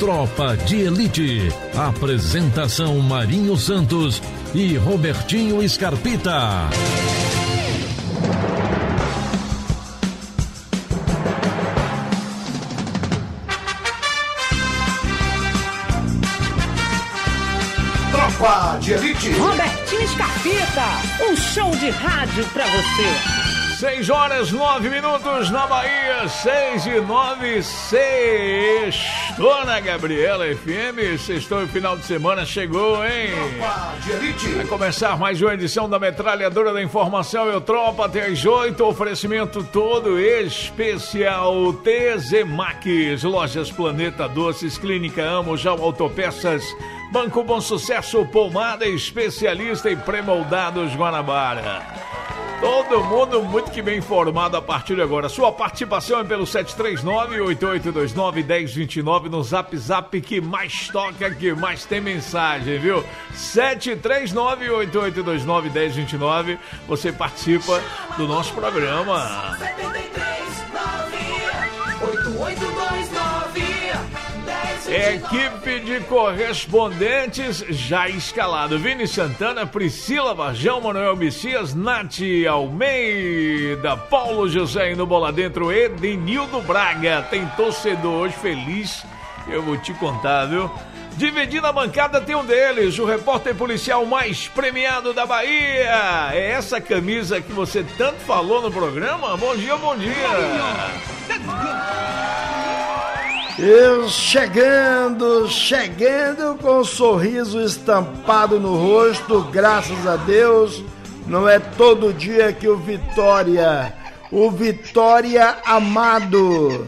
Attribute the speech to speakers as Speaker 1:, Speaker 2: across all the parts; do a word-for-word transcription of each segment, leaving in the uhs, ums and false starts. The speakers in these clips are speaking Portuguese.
Speaker 1: Tropa de Elite. Apresentação Marinho Santos e Robertinho Scarpita.
Speaker 2: Tropa de Elite.
Speaker 3: Robertinho Scarpita, um show de rádio pra você.
Speaker 4: Seis horas, nove minutos na Bahia, seis e nove, sextou na Gabriela F M, sextou e final de semana chegou, hein?
Speaker 2: Tropa de Elite.
Speaker 4: Vai começar mais uma edição da Metralhadora da Informação, eu Tropa, até às oito, oferecimento todo especial T Z Max, Lojas Planeta Doces, Clínica Amo, Jal Autopeças, Banco Bom Sucesso, Pomada Especialista e Premoldados Guanabara. Todo mundo muito que bem informado a partir de agora. Sua participação é pelo sete três nove, oito oito dois nove, um zero dois nove no Zap Zap que mais toca, que mais tem mensagem, viu? sete três nove, oito oito dois nove, um zero dois nove. Você participa do nosso programa.
Speaker 2: sete três nove, oito oito dois nove,
Speaker 4: Equipe de correspondentes já escalado. Vini Santana, Priscila Varjão, Manuel Messias, Nath Almeida, Paulo José no Bola Dentro, Edenildo Braga. Tem torcedor hoje feliz, eu vou te contar, viu? Dividindo a bancada tem um deles, o repórter policial mais premiado da Bahia. É essa camisa que você tanto falou no programa? Bom dia, bom dia.
Speaker 5: Eu chegando, chegando com um sorriso estampado no rosto, graças a Deus. Não é todo dia que o Vitória, o Vitória amado,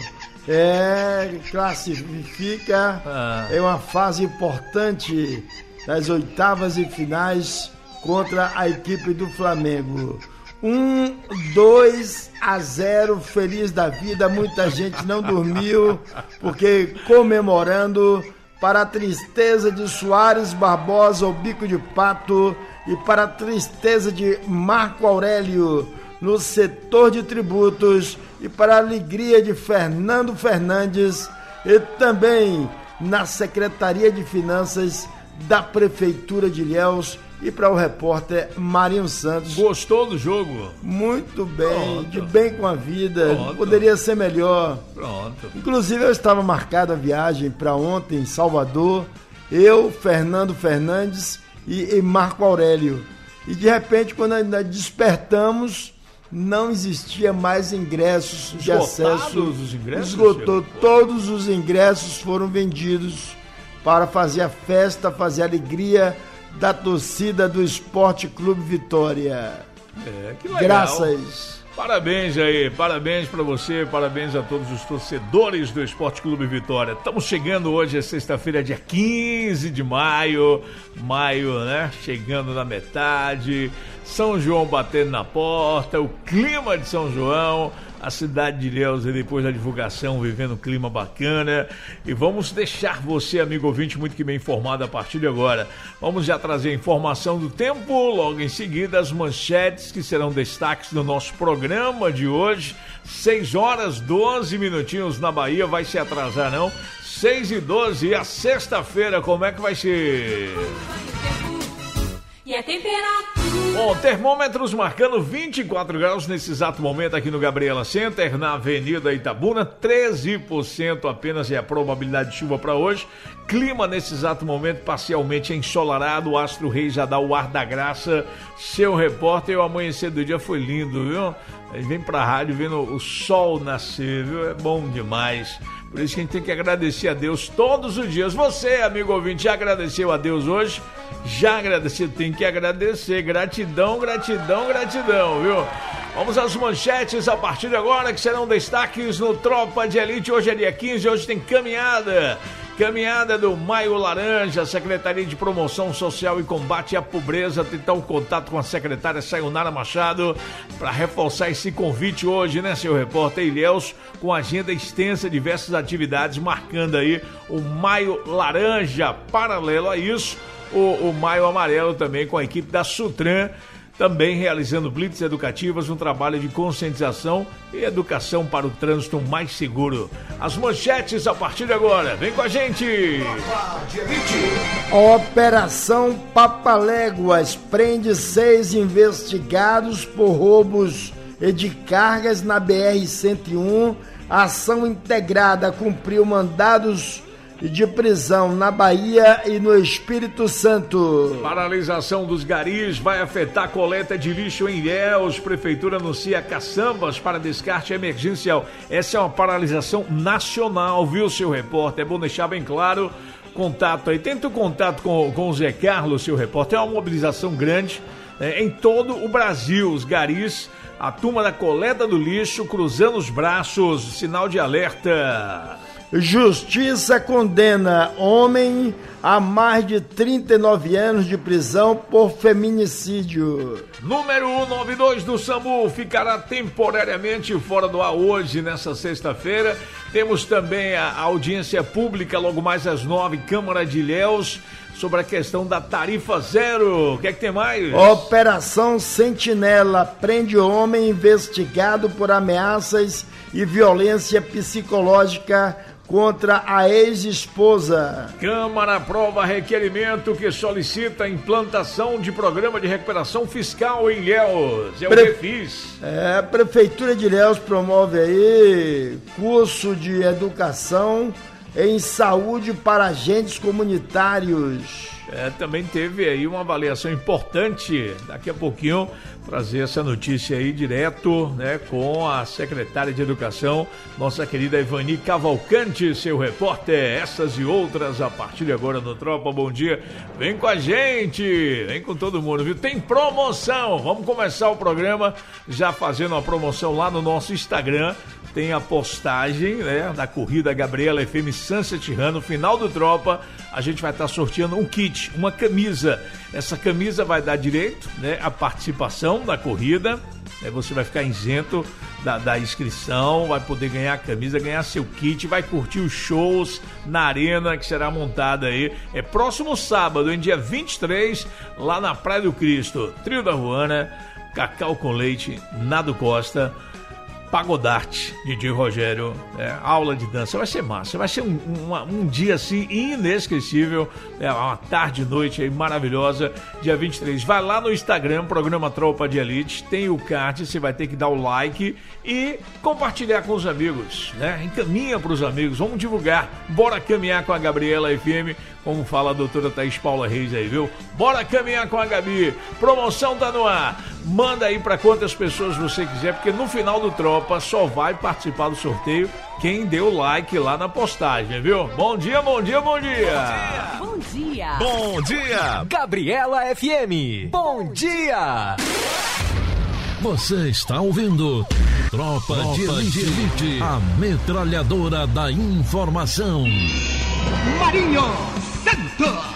Speaker 5: é, classifica, ah. é uma fase importante das oitavas e finais contra a equipe do Flamengo. Um, dois a zero, feliz da vida, muita gente não dormiu, porque comemorando, para a tristeza de Soares Barbosa, o bico de pato, e para a tristeza de Marco Aurélio, no setor de tributos, e para a alegria de Fernando Fernandes, e também na Secretaria de Finanças da Prefeitura de Ilhéus, e para o repórter Marinho Santos.
Speaker 4: Gostou do jogo?
Speaker 5: Muito bem,
Speaker 4: Pronto.
Speaker 5: de bem com a vida.
Speaker 4: Pronto.
Speaker 5: Poderia ser melhor.
Speaker 4: Pronto.
Speaker 5: Inclusive eu estava marcado a viagem para ontem em Salvador, eu, Fernando Fernandes e, e Marco Aurélio. E de repente, quando ainda despertamos, não existia mais ingressos de
Speaker 4: Esgotados
Speaker 5: acesso.
Speaker 4: Os ingressos,
Speaker 5: Esgotou,
Speaker 4: Chico?
Speaker 5: Todos os ingressos foram vendidos para fazer a festa, fazer a alegria da torcida do Esporte Clube Vitória.
Speaker 4: É, que legal.
Speaker 5: Graças.
Speaker 4: Parabéns aí, parabéns pra você, parabéns a todos os torcedores do Esporte Clube Vitória. Estamos chegando hoje, é sexta-feira, dia quinze de maio, maio, né? Chegando na metade, São João batendo na porta, o clima de São João, a cidade de Ilhéus, depois da divulgação, vivendo um clima bacana. E vamos deixar você, amigo ouvinte, muito que bem informado a partir de agora. Vamos já trazer a informação do tempo, logo em seguida as manchetes que serão destaques do nosso programa de hoje. seis horas, doze minutinhos na Bahia, vai se atrasar não? seis e doze, e a sexta-feira como é que vai ser?
Speaker 6: E a temperatura?
Speaker 4: Bom, termômetros marcando vinte e quatro graus nesse exato momento aqui no Gabriela Center, na Avenida Itabuna, treze por cento apenas é a probabilidade de chuva para hoje. Clima nesse exato momento parcialmente ensolarado, o Astro Rei já dá o ar da graça. Seu repórter, o amanhecer do dia foi lindo, viu? Ele vem pra rádio vendo o sol nascer, viu? É bom demais. Por isso que a gente tem que agradecer a Deus todos os dias. Você, amigo ouvinte, já agradeceu a Deus hoje? Já agradeceu, tem que agradecer. Gratidão, gratidão, gratidão, viu? Vamos às manchetes a partir de agora, que serão destaques no Tropa de Elite. Hoje é dia quinze, hoje tem caminhada. Caminhada do Maio Laranja, Secretaria de Promoção Social e Combate à Pobreza. Tentar um contato com a secretária Sayonara Machado para reforçar esse convite hoje, né, seu repórter Ilhéus, com agenda extensa, diversas atividades, marcando aí o Maio Laranja. Paralelo a isso, o, o Maio Amarelo também com a equipe da Sutran, também realizando blitz educativas, um trabalho de conscientização e educação para o trânsito mais seguro. As manchetes a partir de agora. Vem com a gente!
Speaker 5: Operação Papaléguas prende seis investigados por roubos de cargas na B R cento e um. Ação integrada cumpriu mandados de prisão na Bahia e no Espírito Santo.
Speaker 4: Paralisação dos garis vai afetar a coleta de lixo em Ilhéus. Prefeitura anuncia caçambas para descarte emergencial. Essa é uma paralisação nacional, viu, seu repórter? É bom deixar bem claro. Contato aí, tenta o contato com, com o Zé Carlos, seu repórter. É uma mobilização grande, né, em todo o Brasil. Os garis, a turma da coleta do lixo, cruzando os braços, sinal de alerta.
Speaker 5: Justiça condena homem a mais de trinta e nove anos de prisão por feminicídio.
Speaker 4: Número cento e noventa e dois do SAMU ficará temporariamente fora do ar hoje, nessa sexta-feira. Temos também a audiência pública logo mais às nove, Câmara de Ilhéus, sobre a questão da tarifa zero. O que é que tem mais?
Speaker 5: Operação Sentinela prende homem investigado por ameaças e violência psicológica contra a ex-esposa.
Speaker 4: Câmara aprova requerimento que solicita a implantação de programa de recuperação fiscal em Ilhéus. É o
Speaker 5: Pre...
Speaker 4: Refis.
Speaker 5: É, a Prefeitura de Ilhéus promove aí curso de educação em saúde para agentes comunitários.
Speaker 4: É, também teve aí uma avaliação importante. Daqui a pouquinho trazer essa notícia aí direto, né, com a secretária de Educação, nossa querida Ivani Cavalcante, seu repórter. Essas e outras a partir de agora no Tropa Bom Dia. Vem com a gente, vem com todo mundo, viu? Tem promoção. Vamos começar o programa já fazendo uma promoção lá no nosso Instagram. Tem a postagem, né, da corrida Gabriela F M Sunset Run. No final do Tropa, a gente vai estar sorteando um kit, uma camisa. Essa camisa vai dar direito, né, à participação da corrida. Né, você vai ficar isento da, da inscrição, vai poder ganhar a camisa, ganhar seu kit, vai curtir os shows na arena que será montada aí. É próximo sábado, em dia vinte e três, lá na Praia do Cristo. Trio da Ruana, Cacau com Leite, Nado Costa, Pagodarte, D J Rogério, é, aula de dança. Vai ser massa, vai ser um, um, um dia assim inesquecível, é, uma tarde e noite aí maravilhosa, dia vinte e três. Vai lá no Instagram, programa Tropa de Elite, tem o card, você vai ter que dar o like e compartilhar com os amigos, né? Encaminha para os amigos, vamos divulgar. Bora caminhar com a Gabriela F M, como fala a doutora Thaís Paula Reis aí, viu? Bora caminhar com a Gabi. Promoção tá no ar. Manda aí para quantas pessoas você quiser, porque no final do Tropa só vai participar do sorteio quem deu like lá na postagem, viu? Bom dia, bom dia, bom dia.
Speaker 6: Bom dia.
Speaker 7: Bom dia. Gabriela F M. Bom dia.
Speaker 1: Você está ouvindo Tropa, Tropa de Elite, de Elite, a metralhadora da informação.
Speaker 3: Marinho Santos.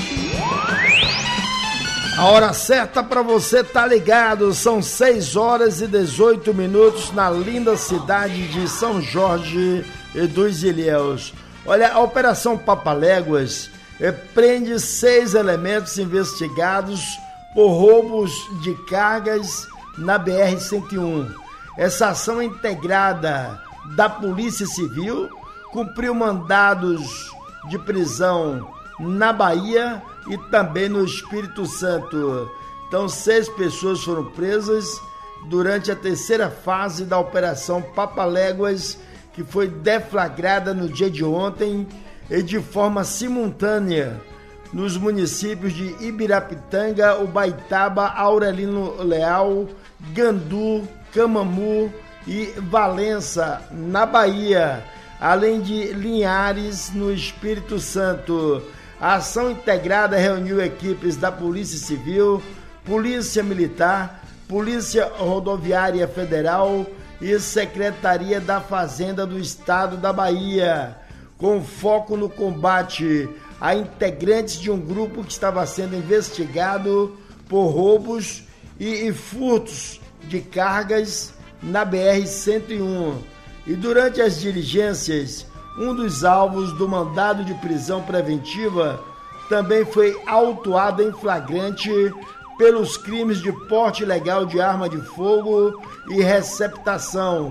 Speaker 5: A hora certa para você tá ligado, são seis horas e dezoito minutos na linda cidade de São Jorge dos Ilhéus. Olha, a Operação Papaléguas eh, prende seis elementos investigados por roubos de cargas na B R cento e um. Essa ação integrada da Polícia Civil cumpriu mandados de prisão na Bahia e também no Espírito Santo. Então, seis pessoas foram presas durante a terceira fase da Operação Papaléguas, que foi deflagrada no dia de ontem e de forma simultânea nos municípios de Ibirapitanga, Ubaitaba, Aurelino Leal, Gandu, Camamu e Valença, na Bahia, além de Linhares, no Espírito Santo. A ação integrada reuniu equipes da Polícia Civil, Polícia Militar, Polícia Rodoviária Federal e Secretaria da Fazenda do Estado da Bahia, com foco no combate a integrantes de um grupo que estava sendo investigado por roubos e, e furtos de cargas na B R cento e um. E durante as diligências, um dos alvos do mandado de prisão preventiva também foi autuado em flagrante pelos crimes de porte ilegal de arma de fogo e receptação.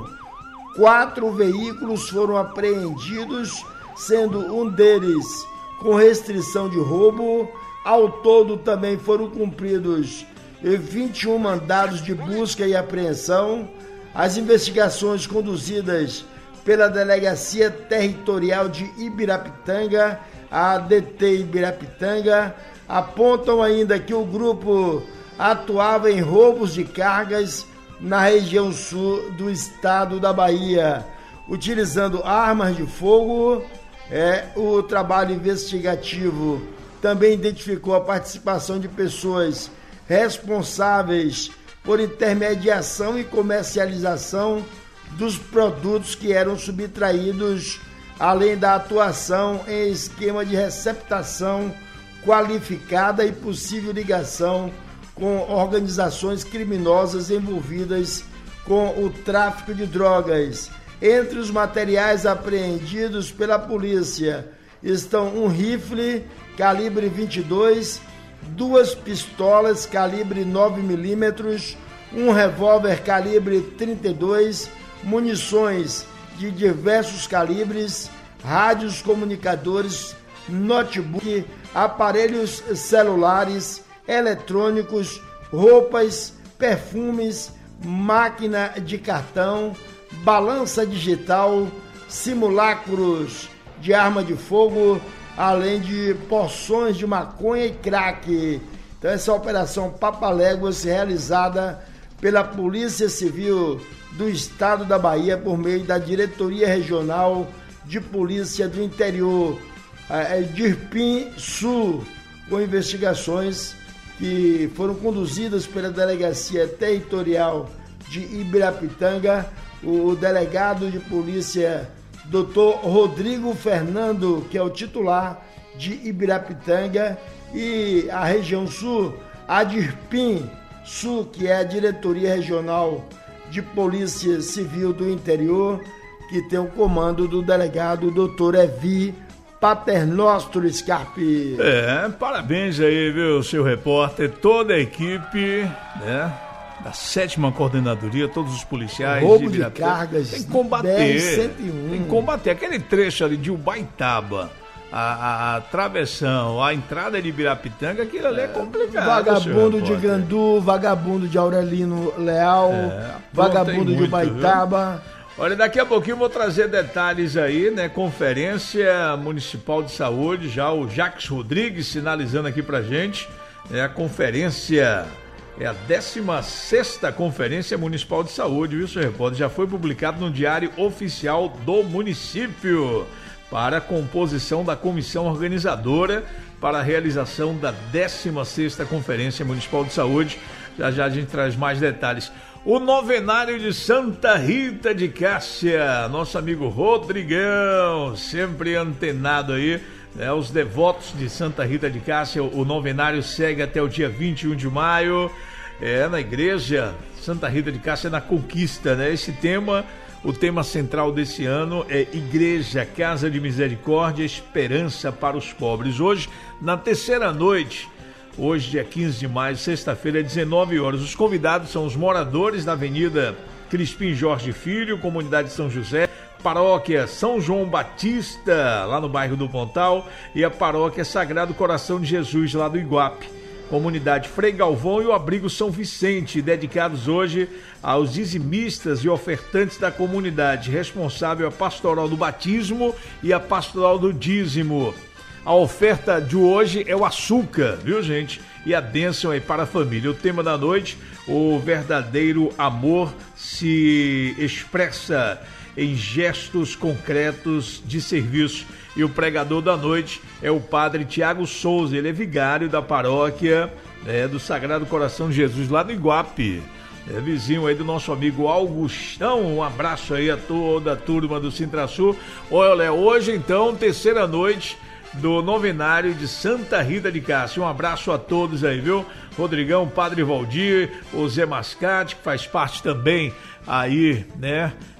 Speaker 5: Quatro veículos foram apreendidos, sendo um deles com restrição de roubo. Ao todo também foram cumpridos vinte e um mandados de busca e apreensão. As investigações conduzidas pela Delegacia Territorial de Ibirapitanga, a D T Ibirapitanga, apontam ainda que o grupo atuava em roubos de cargas na região sul do estado da Bahia, utilizando armas de fogo. É, o trabalho investigativo também identificou a participação de pessoas responsáveis por intermediação e comercialização dos produtos que eram subtraídos, além da atuação em esquema de receptação qualificada e possível ligação com organizações criminosas envolvidas com o tráfico de drogas. Entre os materiais apreendidos pela polícia estão um rifle calibre vinte e dois, duas pistolas calibre nove milímetros, um revólver calibre trinta e dois, munições de diversos calibres, rádios comunicadores, notebook, aparelhos celulares, eletrônicos, roupas, perfumes, máquina de cartão, balança digital, simulacros de arma de fogo, além de porções de maconha e crack. Então essa operação Papaléguas realizada pela Polícia Civil do Estado da Bahia por meio da Diretoria Regional de Polícia do Interior, a DIRPIM Sul, com investigações que foram conduzidas pela Delegacia Territorial de Ibirapitanga. O delegado de polícia, doutor Rodrigo Fernando, que é o titular de Ibirapitanga, e a região sul, a DIRPIM Sul, que é a Diretoria Regional de Polícia Civil do Interior, que tem o comando do delegado doutor Evi Paternostro Scarpi.
Speaker 4: É, parabéns aí, viu, seu repórter, toda a equipe, né, da sétima coordenadoria, todos os policiais.
Speaker 5: Roubo de, de cargas,
Speaker 4: tem que combater,
Speaker 5: dez, cento e um.
Speaker 4: Tem que combater aquele trecho ali de Ubaitaba, a, a, a travessão, a entrada de Ibirapitanga, aquilo ali é, é complicado.
Speaker 5: Vagabundo de Gandu, vagabundo de Aurelino Leal, é, vagabundo de Ubaitaba.
Speaker 4: Viu? Olha, daqui a pouquinho eu vou trazer detalhes aí, né? Conferência Municipal de Saúde, já o Jacques Rodrigues sinalizando aqui pra gente. É a conferência, é a décima sexta Conferência Municipal de Saúde, viu, seu repórter? Já foi publicado no Diário Oficial do Município para a composição da comissão organizadora para a realização da décima sexta Conferência Municipal de Saúde. Já já a gente traz mais detalhes. O novenário de Santa Rita de Cássia, nosso amigo Rodrigão, sempre antenado aí, né? Os devotos de Santa Rita de Cássia, o novenário segue até o dia vinte e um de maio, é na igreja Santa Rita de Cássia, na Conquista, né? Esse tema, o tema central desse ano é Igreja, Casa de Misericórdia, Esperança para os Pobres. Hoje, na terceira noite, hoje, dia quinze de maio, sexta-feira, dezenove horas. Os convidados são os moradores da Avenida Crispim Jorge Filho, Comunidade São José, Paróquia São João Batista, lá no bairro do Pontal, e a Paróquia Sagrado Coração de Jesus, lá do Iguape. Comunidade Frei Galvão e o Abrigo São Vicente, dedicados hoje aos dizimistas e ofertantes da comunidade, responsável a pastoral do batismo e a pastoral do dízimo. A oferta de hoje é o açúcar, viu, gente? E a bênção aí para a família. O tema da noite, o verdadeiro amor se expressa em gestos concretos de serviço. E o pregador da noite é o padre Tiago Souza, ele é vigário da paróquia, né, do Sagrado Coração de Jesus, lá no Iguape. É vizinho aí do nosso amigo Augustão. Um abraço aí a toda a turma do Sintrasul. Olha, hoje então, terceira noite do novenário de Santa Rita de Cássia. Um abraço a todos aí, viu? Rodrigão, Padre Valdir, o Zé Mascate, que faz parte também aí, né,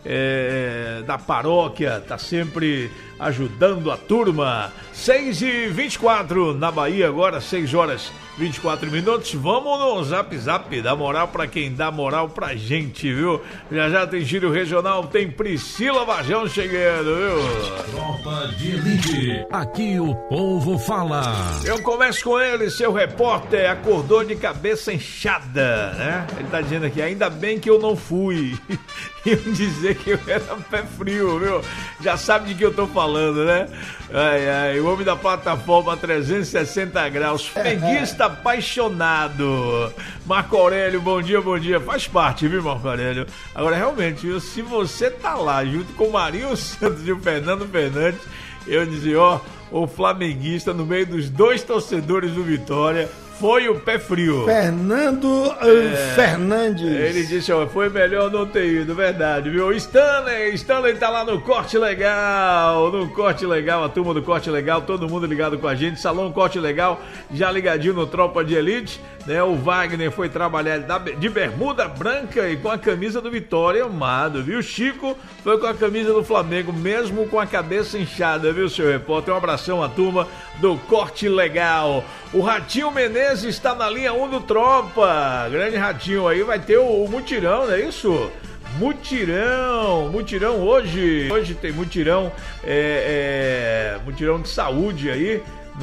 Speaker 4: é, da paróquia, tá sempre ajudando a turma. seis e vinte e quatro na Bahia agora, seis horas e vinte e quatro minutos. Vamos no Zap Zap, dá moral pra quem dá moral pra gente, viu? Já já tem giro regional, tem Priscila Vajão chegando, viu?
Speaker 1: Tropa de Elite, aqui o povo fala.
Speaker 4: Eu começo com ele, seu repórter acordou de cabeça inchada, né? Ele tá dizendo aqui, ainda bem que eu não fui. Iam dizer que eu era pé frio, viu? Já sabe de que eu tô falando, né? Ai, ai, o homem da plataforma trezentos e sessenta graus, flamenguista apaixonado. Marco Aurélio, bom dia, bom dia. Faz parte, viu, Marco Aurélio? Agora, realmente, viu, se você tá lá junto com o Marinho Santos e o Fernando Fernandes, eu dizia, ó, o flamenguista no meio dos dois torcedores do Vitória foi o pé frio.
Speaker 5: Fernando é, Fernandes.
Speaker 4: Ele disse, ó, foi melhor não ter ido, verdade, viu? Stanley, Stanley tá lá no Corte Legal, no Corte Legal, a turma do Corte Legal, todo mundo ligado com a gente, Salão Corte Legal, já ligadinho no Tropa de Elite, né? O Wagner foi trabalhar de bermuda branca e com a camisa do Vitória, amado, viu? Chico foi com a camisa do Flamengo, mesmo com a cabeça inchada, viu, seu repórter? Um abração à turma do Corte Legal. O Ratinho Menezes está na linha um do Tropa. Grande Ratinho aí, vai ter o, o mutirão, não é isso? Mutirão, mutirão hoje. Hoje tem mutirão, é, é, mutirão de saúde aí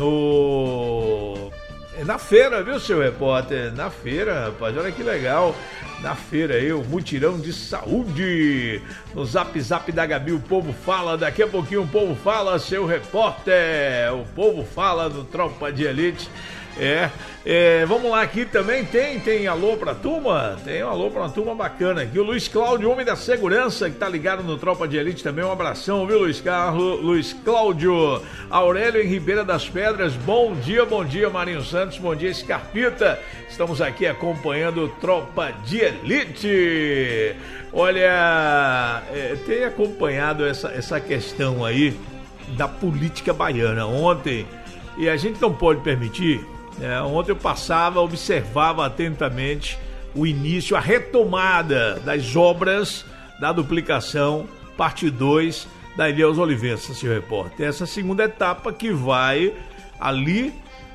Speaker 4: no... na feira, viu, seu repórter? Na feira, rapaz, olha que legal. Na feira aí, o mutirão de saúde. No Zap Zap da Gabi, o povo fala. Daqui a pouquinho o povo fala, seu repórter. O povo fala do Tropa de Elite. É, é, vamos lá, aqui também tem, tem alô pra turma? Tem um alô pra uma turma bacana aqui. O Luiz Cláudio, homem da segurança, que tá ligado no Tropa de Elite também. Um abração, viu, Luiz Carlos? Luiz Cláudio. Aurélio em Ribeira das Pedras, bom dia, bom dia, Marinho Santos, bom dia, Scarpita. Estamos aqui acompanhando o Tropa de Elite. Olha, é, tem acompanhado essa, essa questão aí da política baiana ontem, e a gente não pode permitir. É, ontem eu passava, observava atentamente o início, a retomada das obras da duplicação, parte dois da Ilhéus Olivença, seu repórter. Essa segunda etapa que vai ali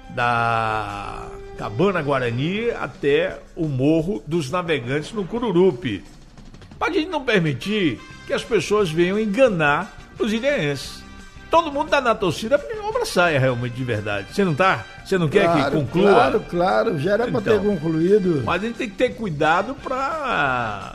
Speaker 4: da Cabana Guarani até o Morro dos Navegantes no Cururupi. Para a gente não permitir que as pessoas venham enganar os ilhéenses. Todo mundo tá na torcida porque a obra saia realmente de verdade. Você não tá? Você não quer claro, que conclua?
Speaker 5: Claro, claro, já era então, pra ter concluído.
Speaker 4: Mas a gente tem que ter cuidado para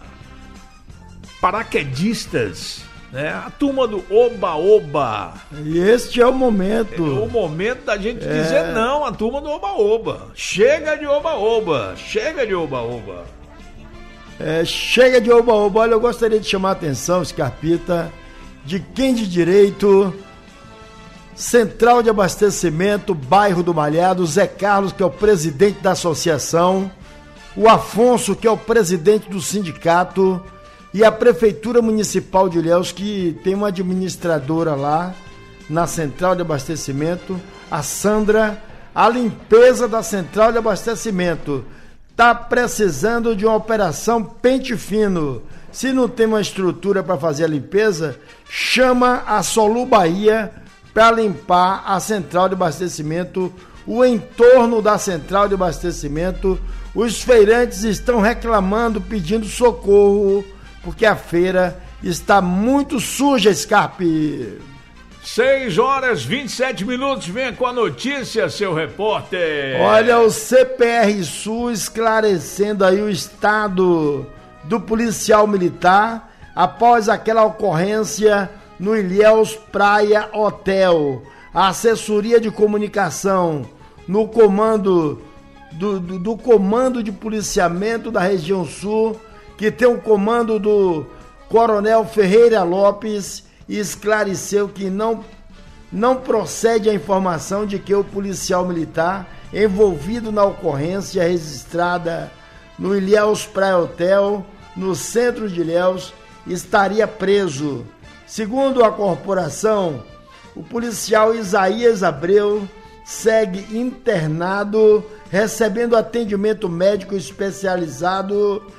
Speaker 4: paraquedistas, né? A turma do Oba-Oba.
Speaker 5: E este é o momento.
Speaker 4: É o momento da gente é... dizer não à turma do Oba-Oba. Chega de Oba-Oba, chega de Oba-Oba.
Speaker 5: É, chega de Oba-Oba. Olha, eu gostaria de chamar a atenção, Scarpita, de quem de direito... Central de Abastecimento, bairro do Malhado, Zé Carlos, que é o presidente da associação, o Afonso, que é o presidente do sindicato, e a Prefeitura Municipal de Ilhéus, que tem uma administradora lá na Central de Abastecimento, a Sandra. A limpeza da Central de Abastecimento está precisando de uma operação pente fino. Se não tem uma estrutura para fazer a limpeza, chama a Solu Bahia para limpar a Central de Abastecimento, o entorno da Central de Abastecimento. Os feirantes estão reclamando, pedindo socorro, porque a feira está muito suja, Scarpe.
Speaker 4: seis horas e vinte e sete minutos, venha com a notícia, seu repórter.
Speaker 5: Olha, o C P R Sul esclarecendo aí o estado do policial militar após aquela ocorrência no Ilhéus Praia Hotel. A assessoria de comunicação no comando do, do, do comando de policiamento da região sul, que tem o comando do Coronel Ferreira Lopes, esclareceu que não, não procede a informação de que o policial militar envolvido na ocorrência registrada no Ilhéus Praia Hotel, no centro de Ilhéus, estaria preso. Segundo a corporação, o policial Isaías Abreu segue internado, recebendo atendimento médico especializado.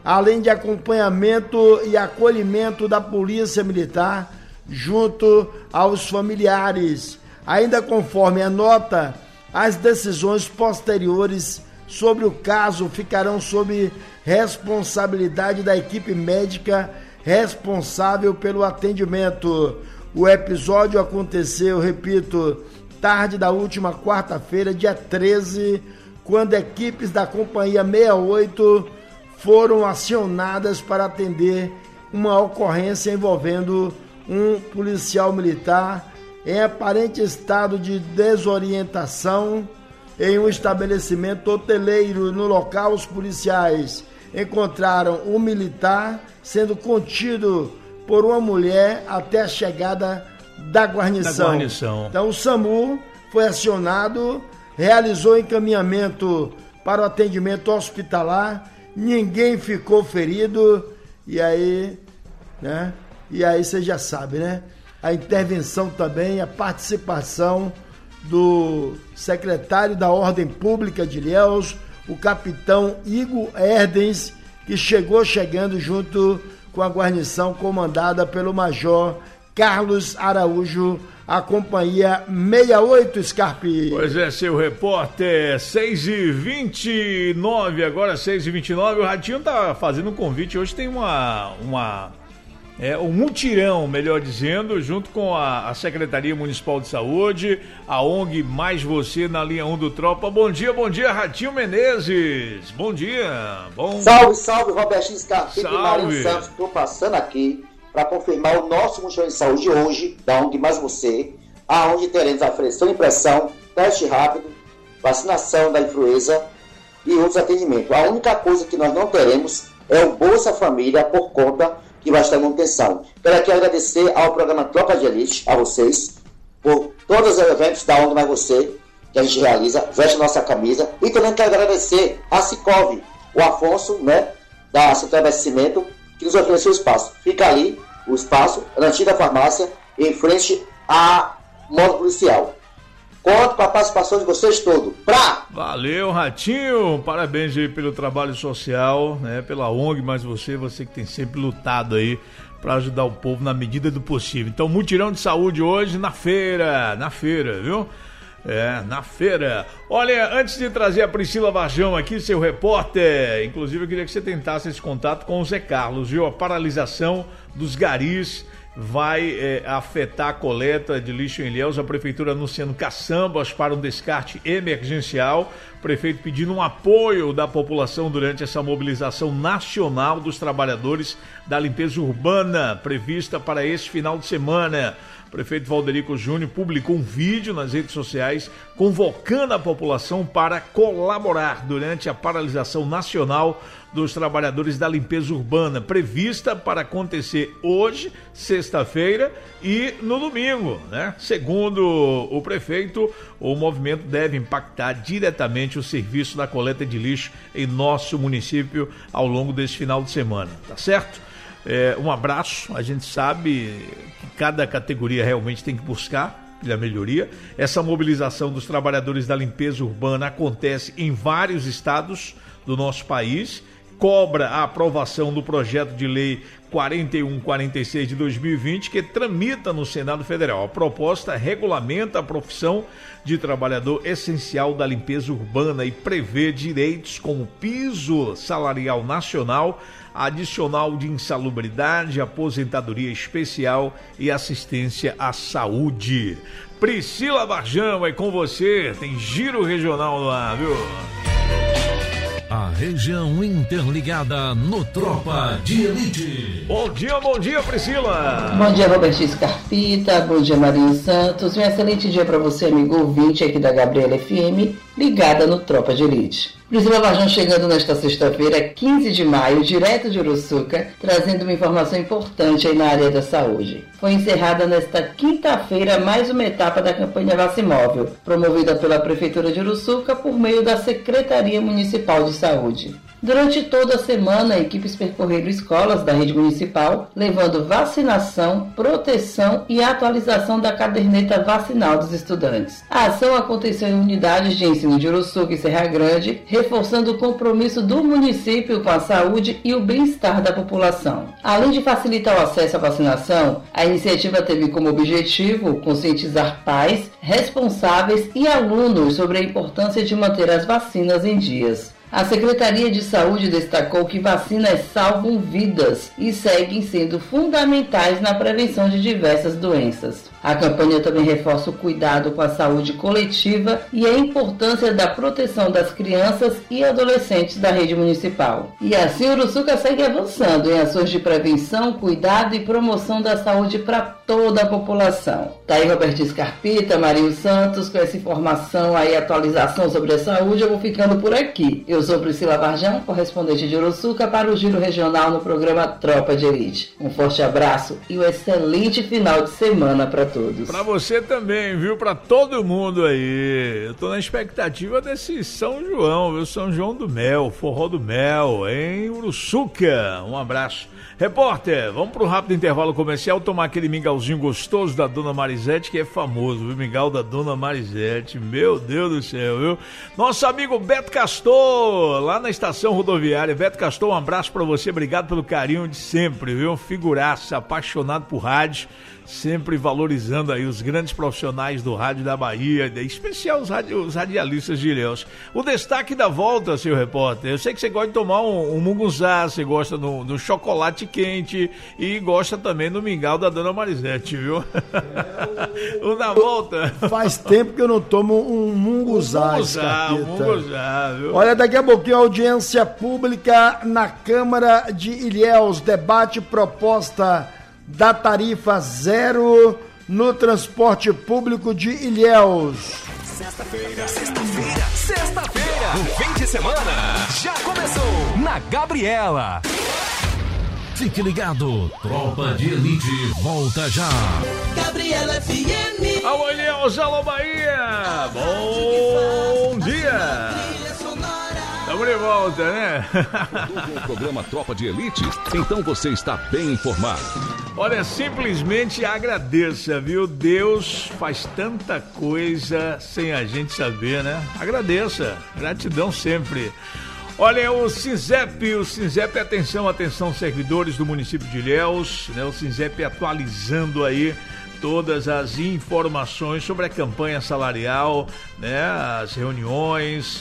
Speaker 5: além de acompanhamento e acolhimento da Polícia Militar junto aos familiares. Ainda conforme a nota, as decisões posteriores sobre o caso ficarão sob responsabilidade da equipe médica responsável pelo atendimento. O episódio aconteceu, repito, tarde da última quarta-feira, dia treze, quando equipes da Companhia sessenta e oito foram acionadas para atender uma ocorrência envolvendo um policial militar em aparente estado de desorientação em um estabelecimento hoteleiro. No local, os policiais encontraram o militar sendo contido por uma mulher até a chegada da guarnição. Da guarnição. Então o SAMU foi acionado, realizou encaminhamento para o atendimento hospitalar, ninguém ficou ferido, e aí, né? E aí você já sabe, né? A intervenção também, a participação do secretário da Ordem Pública de Ilhéus, o capitão Igor Erdens, que chegou chegando junto com a guarnição comandada pelo major Carlos Araújo, a Companhia sessenta e oito, Scarpe.
Speaker 4: Pois é, seu repórter, seis e vinte e nove, agora seis e vinte e nove, o Ratinho tá fazendo um convite, hoje tem uma, uma é, um mutirão, melhor dizendo, junto com a, a Secretaria Municipal de Saúde, a O N G Mais Você na linha um do Tropa. Bom dia, bom dia, Ratinho Menezes, bom dia. Bom...
Speaker 8: Salve, salve, Robertinho Scarpe e Marinho Santos, estou passando aqui para confirmar o nosso mutirão de saúde hoje, da O N G Mais Você, aonde teremos aferição e impressão, teste rápido, vacinação da influenza e outros atendimentos. A única coisa que nós não teremos é o Bolsa Família, por conta que vai estar em manutenção. Quero aqui agradecer ao programa Tropa de Elite, a vocês, por todos os eventos da O N G Mais Você, que a gente realiza, veste a nossa camisa, e também quero agradecer a Sicov, o Afonso, né, da Central de Abastecimento, que nos ofereceu o espaço. Fica ali o espaço, na antiga farmácia, em frente à moto policial. Conto com a participação de vocês todos. Pra!
Speaker 4: Valeu, Ratinho! Parabéns aí pelo trabalho social, né? Pela O N G Mais Você, você que tem sempre lutado aí para ajudar o povo na medida do possível. Então, mutirão de saúde hoje na feira, na feira, viu? É, na feira. Olha, antes de trazer a Priscila Varjão aqui, seu repórter, inclusive eu queria que você tentasse esse contato com o Zé Carlos, viu? A paralisação dos garis vai é, afetar a coleta de lixo em Ilhéus, a prefeitura anunciando caçambas para um descarte emergencial, o prefeito pedindo um apoio da população durante essa mobilização nacional dos trabalhadores da limpeza urbana, prevista para esse final de semana. O prefeito Valderico Júnior publicou um vídeo nas redes sociais convocando a população para colaborar durante a paralisação nacional dos trabalhadores da limpeza urbana, prevista para acontecer hoje, sexta-feira, e no domingo, né? Segundo o prefeito, o movimento deve impactar diretamente o serviço da coleta de lixo em nosso município ao longo desse final de semana, tá certo? É, um abraço, a gente sabe que cada categoria realmente tem que buscar a melhoria. Essa mobilização dos trabalhadores da limpeza urbana acontece em vários estados do nosso país, cobra a aprovação do projeto de lei quarenta e um quarenta e seis de dois mil e vinte, que tramita no Senado Federal. A proposta regulamenta a profissão de trabalhador essencial da limpeza urbana e prevê direitos como piso salarial nacional, adicional de insalubridade, aposentadoria especial e assistência à saúde. Priscila Varjão, é com você, tem giro regional lá, viu?
Speaker 1: A região interligada no Tropa de Elite.
Speaker 4: Bom dia, bom dia, Priscila.
Speaker 9: Bom dia, Robertinho Scarpita. Bom dia, Marinho Santos. Um excelente dia para você, amigo ouvinte aqui da Gabriela F M, ligada no Tropa de Elite. Priscila Varjão chegando nesta sexta-feira, quinze de maio, direto de Uruçuca, trazendo uma informação importante aí na área da saúde. Foi encerrada nesta quinta-feira mais uma etapa da campanha Vacimóvel, promovida pela Prefeitura de Uruçuca por meio da Secretaria Municipal de Saúde. Durante toda a semana, equipes percorreram escolas da rede municipal, levando vacinação, proteção e atualização da caderneta vacinal dos estudantes. A ação aconteceu em unidades de ensino de Uruçuca e Serra Grande, reforçando o compromisso do município com a saúde e o bem-estar da população. Além de facilitar o acesso à vacinação, a iniciativa teve como objetivo conscientizar pais, responsáveis e alunos sobre a importância de manter as vacinas em dias. A Secretaria de Saúde destacou que vacinas salvam vidas e seguem sendo fundamentais na prevenção de diversas doenças. A campanha também reforça o cuidado com a saúde coletiva e a importância da proteção das crianças e adolescentes da rede municipal. E assim, Uruçuca segue avançando em ações de prevenção, cuidado e promoção da saúde para toda a população. Tá aí Roberto Scarpita, Marinho Santos, com essa informação aí, atualização sobre a saúde. Eu vou ficando por aqui. Eu sou Priscila Varjão, correspondente de Uruçuca para o Giro Regional no programa Tropa de Elite. Um forte abraço e um excelente final de semana para todos.
Speaker 4: Pra você também, viu? Pra todo mundo aí. Eu tô na expectativa desse São João, viu? São João do Mel, Forró do Mel, em Uruçuca. Um abraço. Repórter, vamos pro rápido intervalo comercial tomar aquele mingauzinho gostoso da Dona Marisete, que é famoso, viu? Mingau da Dona Marisete, meu Deus do céu, viu? Nosso amigo Beto Castor, lá na estação rodoviária. Beto Castor, um abraço pra você, obrigado pelo carinho de sempre, viu? Figuraça, apaixonado por rádio, sempre valorizando aí os grandes profissionais do rádio da Bahia, em especial os, radi- os radialistas de Ilhéus. O destaque da volta, seu repórter, eu sei que você gosta de tomar um, um munguzá, você gosta do, do chocolate quente e gosta também do mingau da Dona Marisete, viu? É, o, o da volta.
Speaker 5: Faz tempo que eu não tomo um munguzá,
Speaker 4: um munguzá, um munguzá, viu?
Speaker 5: Olha, daqui a pouquinho audiência pública na Câmara de Ilhéus, debate proposta da tarifa zero no transporte público de Ilhéus.
Speaker 7: Sexta-feira, sexta-feira, sexta-feira, o fim de semana já começou na Gabriela.
Speaker 1: Fique ligado, Tropa de Elite volta já.
Speaker 2: Gabriela F M.
Speaker 4: Alô, Ilhéus, alô, Bahia. Bom dia. Estamos de volta, né?
Speaker 1: O programa Tropa de Elite, então você está bem informado.
Speaker 4: Olha, simplesmente agradeça, viu? Deus faz tanta coisa sem a gente saber, né? Agradeça, gratidão sempre. Olha, o SINZEP, o SINZEP, atenção, atenção, servidores do município de Ilhéus, né? O SINZEP atualizando aí todas as informações sobre a campanha salarial, né? As reuniões.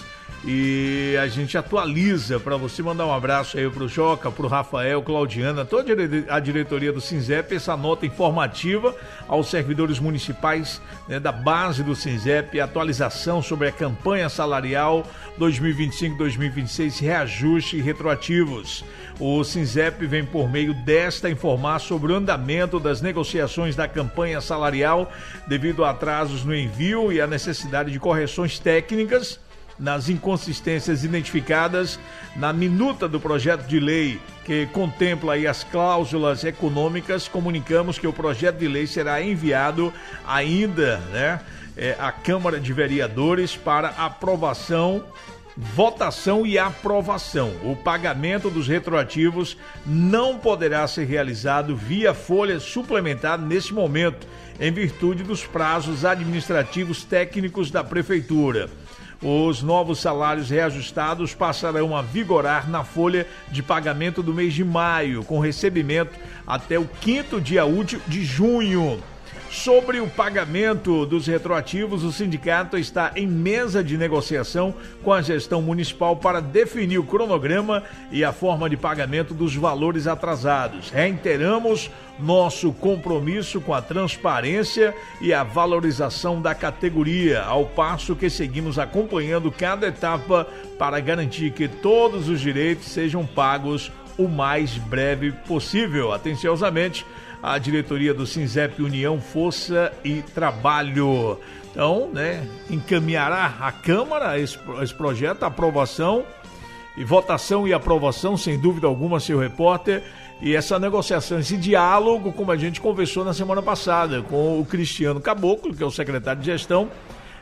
Speaker 4: E a gente atualiza para você mandar um abraço aí pro Joca, pro Rafael, Claudiana, toda a diretoria do SINZEP, essa nota informativa aos servidores municipais, né, da base do SINZEP, atualização sobre a campanha salarial dois mil e vinte e cinco, dois mil e vinte e seis, reajuste e retroativos. O SINZEP vem por meio desta informar sobre o andamento das negociações da campanha salarial devido a atrasos no envio e a necessidade de correções técnicas nas inconsistências identificadas na minuta do projeto de lei que contempla aí as cláusulas econômicas. Comunicamos que o projeto de lei será enviado ainda, né, é, à Câmara de Vereadores para aprovação, votação e aprovação. O pagamento dos retroativos não poderá ser realizado via folha suplementar nesse momento, em virtude dos prazos administrativos técnicos da Prefeitura. Os novos salários reajustados passarão a vigorar na folha de pagamento do mês de maio, com recebimento até o quinto dia útil de junho. Sobre o pagamento dos retroativos, o sindicato está em mesa de negociação com a gestão municipal para definir o cronograma e a forma de pagamento dos valores atrasados. Reiteramos nosso compromisso com a transparência e a valorização da categoria, ao passo que seguimos acompanhando cada etapa para garantir que todos os direitos sejam pagos o mais breve possível. Atenciosamente, a diretoria do SINZEP União, Força e Trabalho. Então, né, encaminhará à Câmara esse, esse projeto, aprovação e votação e aprovação, sem dúvida alguma, seu repórter. E essa negociação, esse diálogo, como a gente conversou na semana passada com o Cristiano Caboclo, que é o secretário de gestão,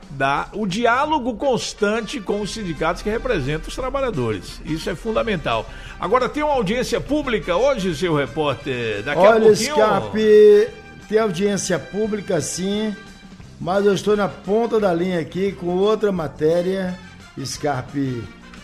Speaker 4: da, o diálogo constante com os sindicatos que representam os trabalhadores. Isso é fundamental. Agora, tem uma audiência pública hoje, seu repórter? Daqui
Speaker 5: Olha,
Speaker 4: a pouquinho...
Speaker 5: Scarpe, tem audiência pública sim, mas eu estou na ponta da linha aqui com outra matéria, Scarpe.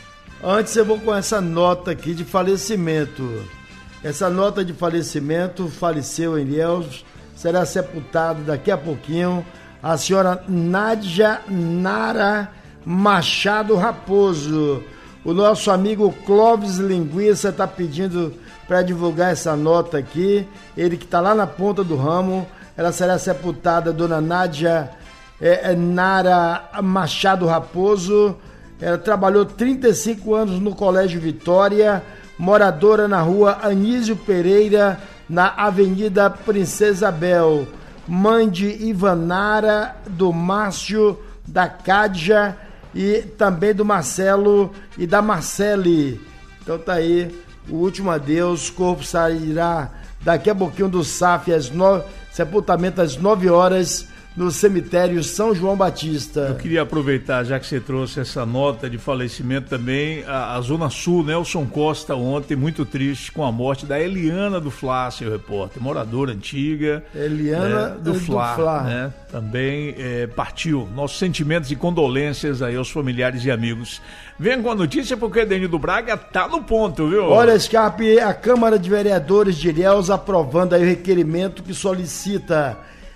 Speaker 5: Antes eu vou com essa nota aqui de falecimento. Essa nota de falecimento, faleceu em Ilhéus, será sepultado daqui a pouquinho, a senhora Nádia Nara Machado Raposo. O nosso amigo Clóvis Linguiça está pedindo para divulgar essa nota aqui. Ele que está lá na ponta do ramo. Ela será sepultada, dona Nádia é, Nara Machado Raposo. Ela trabalhou trinta e cinco anos no Colégio Vitória, moradora na rua Anísio Pereira, na Avenida Princesa Isabel. Mãe de Ivanara, do Márcio, da Cádia e também do Marcelo e da Marcele. Então tá aí, o último adeus. O corpo sairá daqui a pouquinho do S A F, às nove, sepultamento às nove horas, no cemitério São João Batista.
Speaker 4: Eu queria aproveitar, já que você trouxe essa nota de falecimento também, a, a Zona Sul, Nelson Costa, ontem, muito triste com a morte da Eliana do Flá, seu repórter, moradora antiga.
Speaker 5: Eliana
Speaker 4: né, do, do Flá, Flá. Né, também é, partiu. Nossos sentimentos e condolências aí aos familiares e amigos. Venha com a notícia porque Denildo Braga tá no ponto, viu?
Speaker 5: Olha, Scarpe, a Câmara de Vereadores de Ilhéus aprovando aí o requerimento que solicita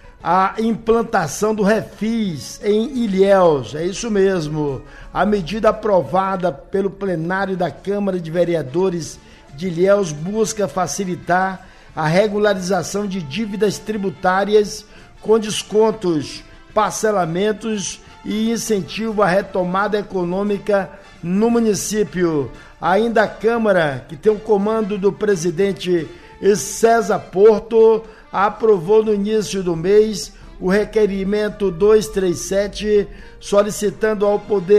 Speaker 5: a implantação do Refis em Ilhéus. É isso mesmo. A medida aprovada pelo plenário da Câmara de Vereadores de Ilhéus busca facilitar a regularização de dívidas tributárias com descontos, parcelamentos e incentivo à retomada econômica no município. Ainda a Câmara, que tem o comando do presidente César Porto, aprovou no início do mês o requerimento duzentos e trinta e sete, solicitando ao Poder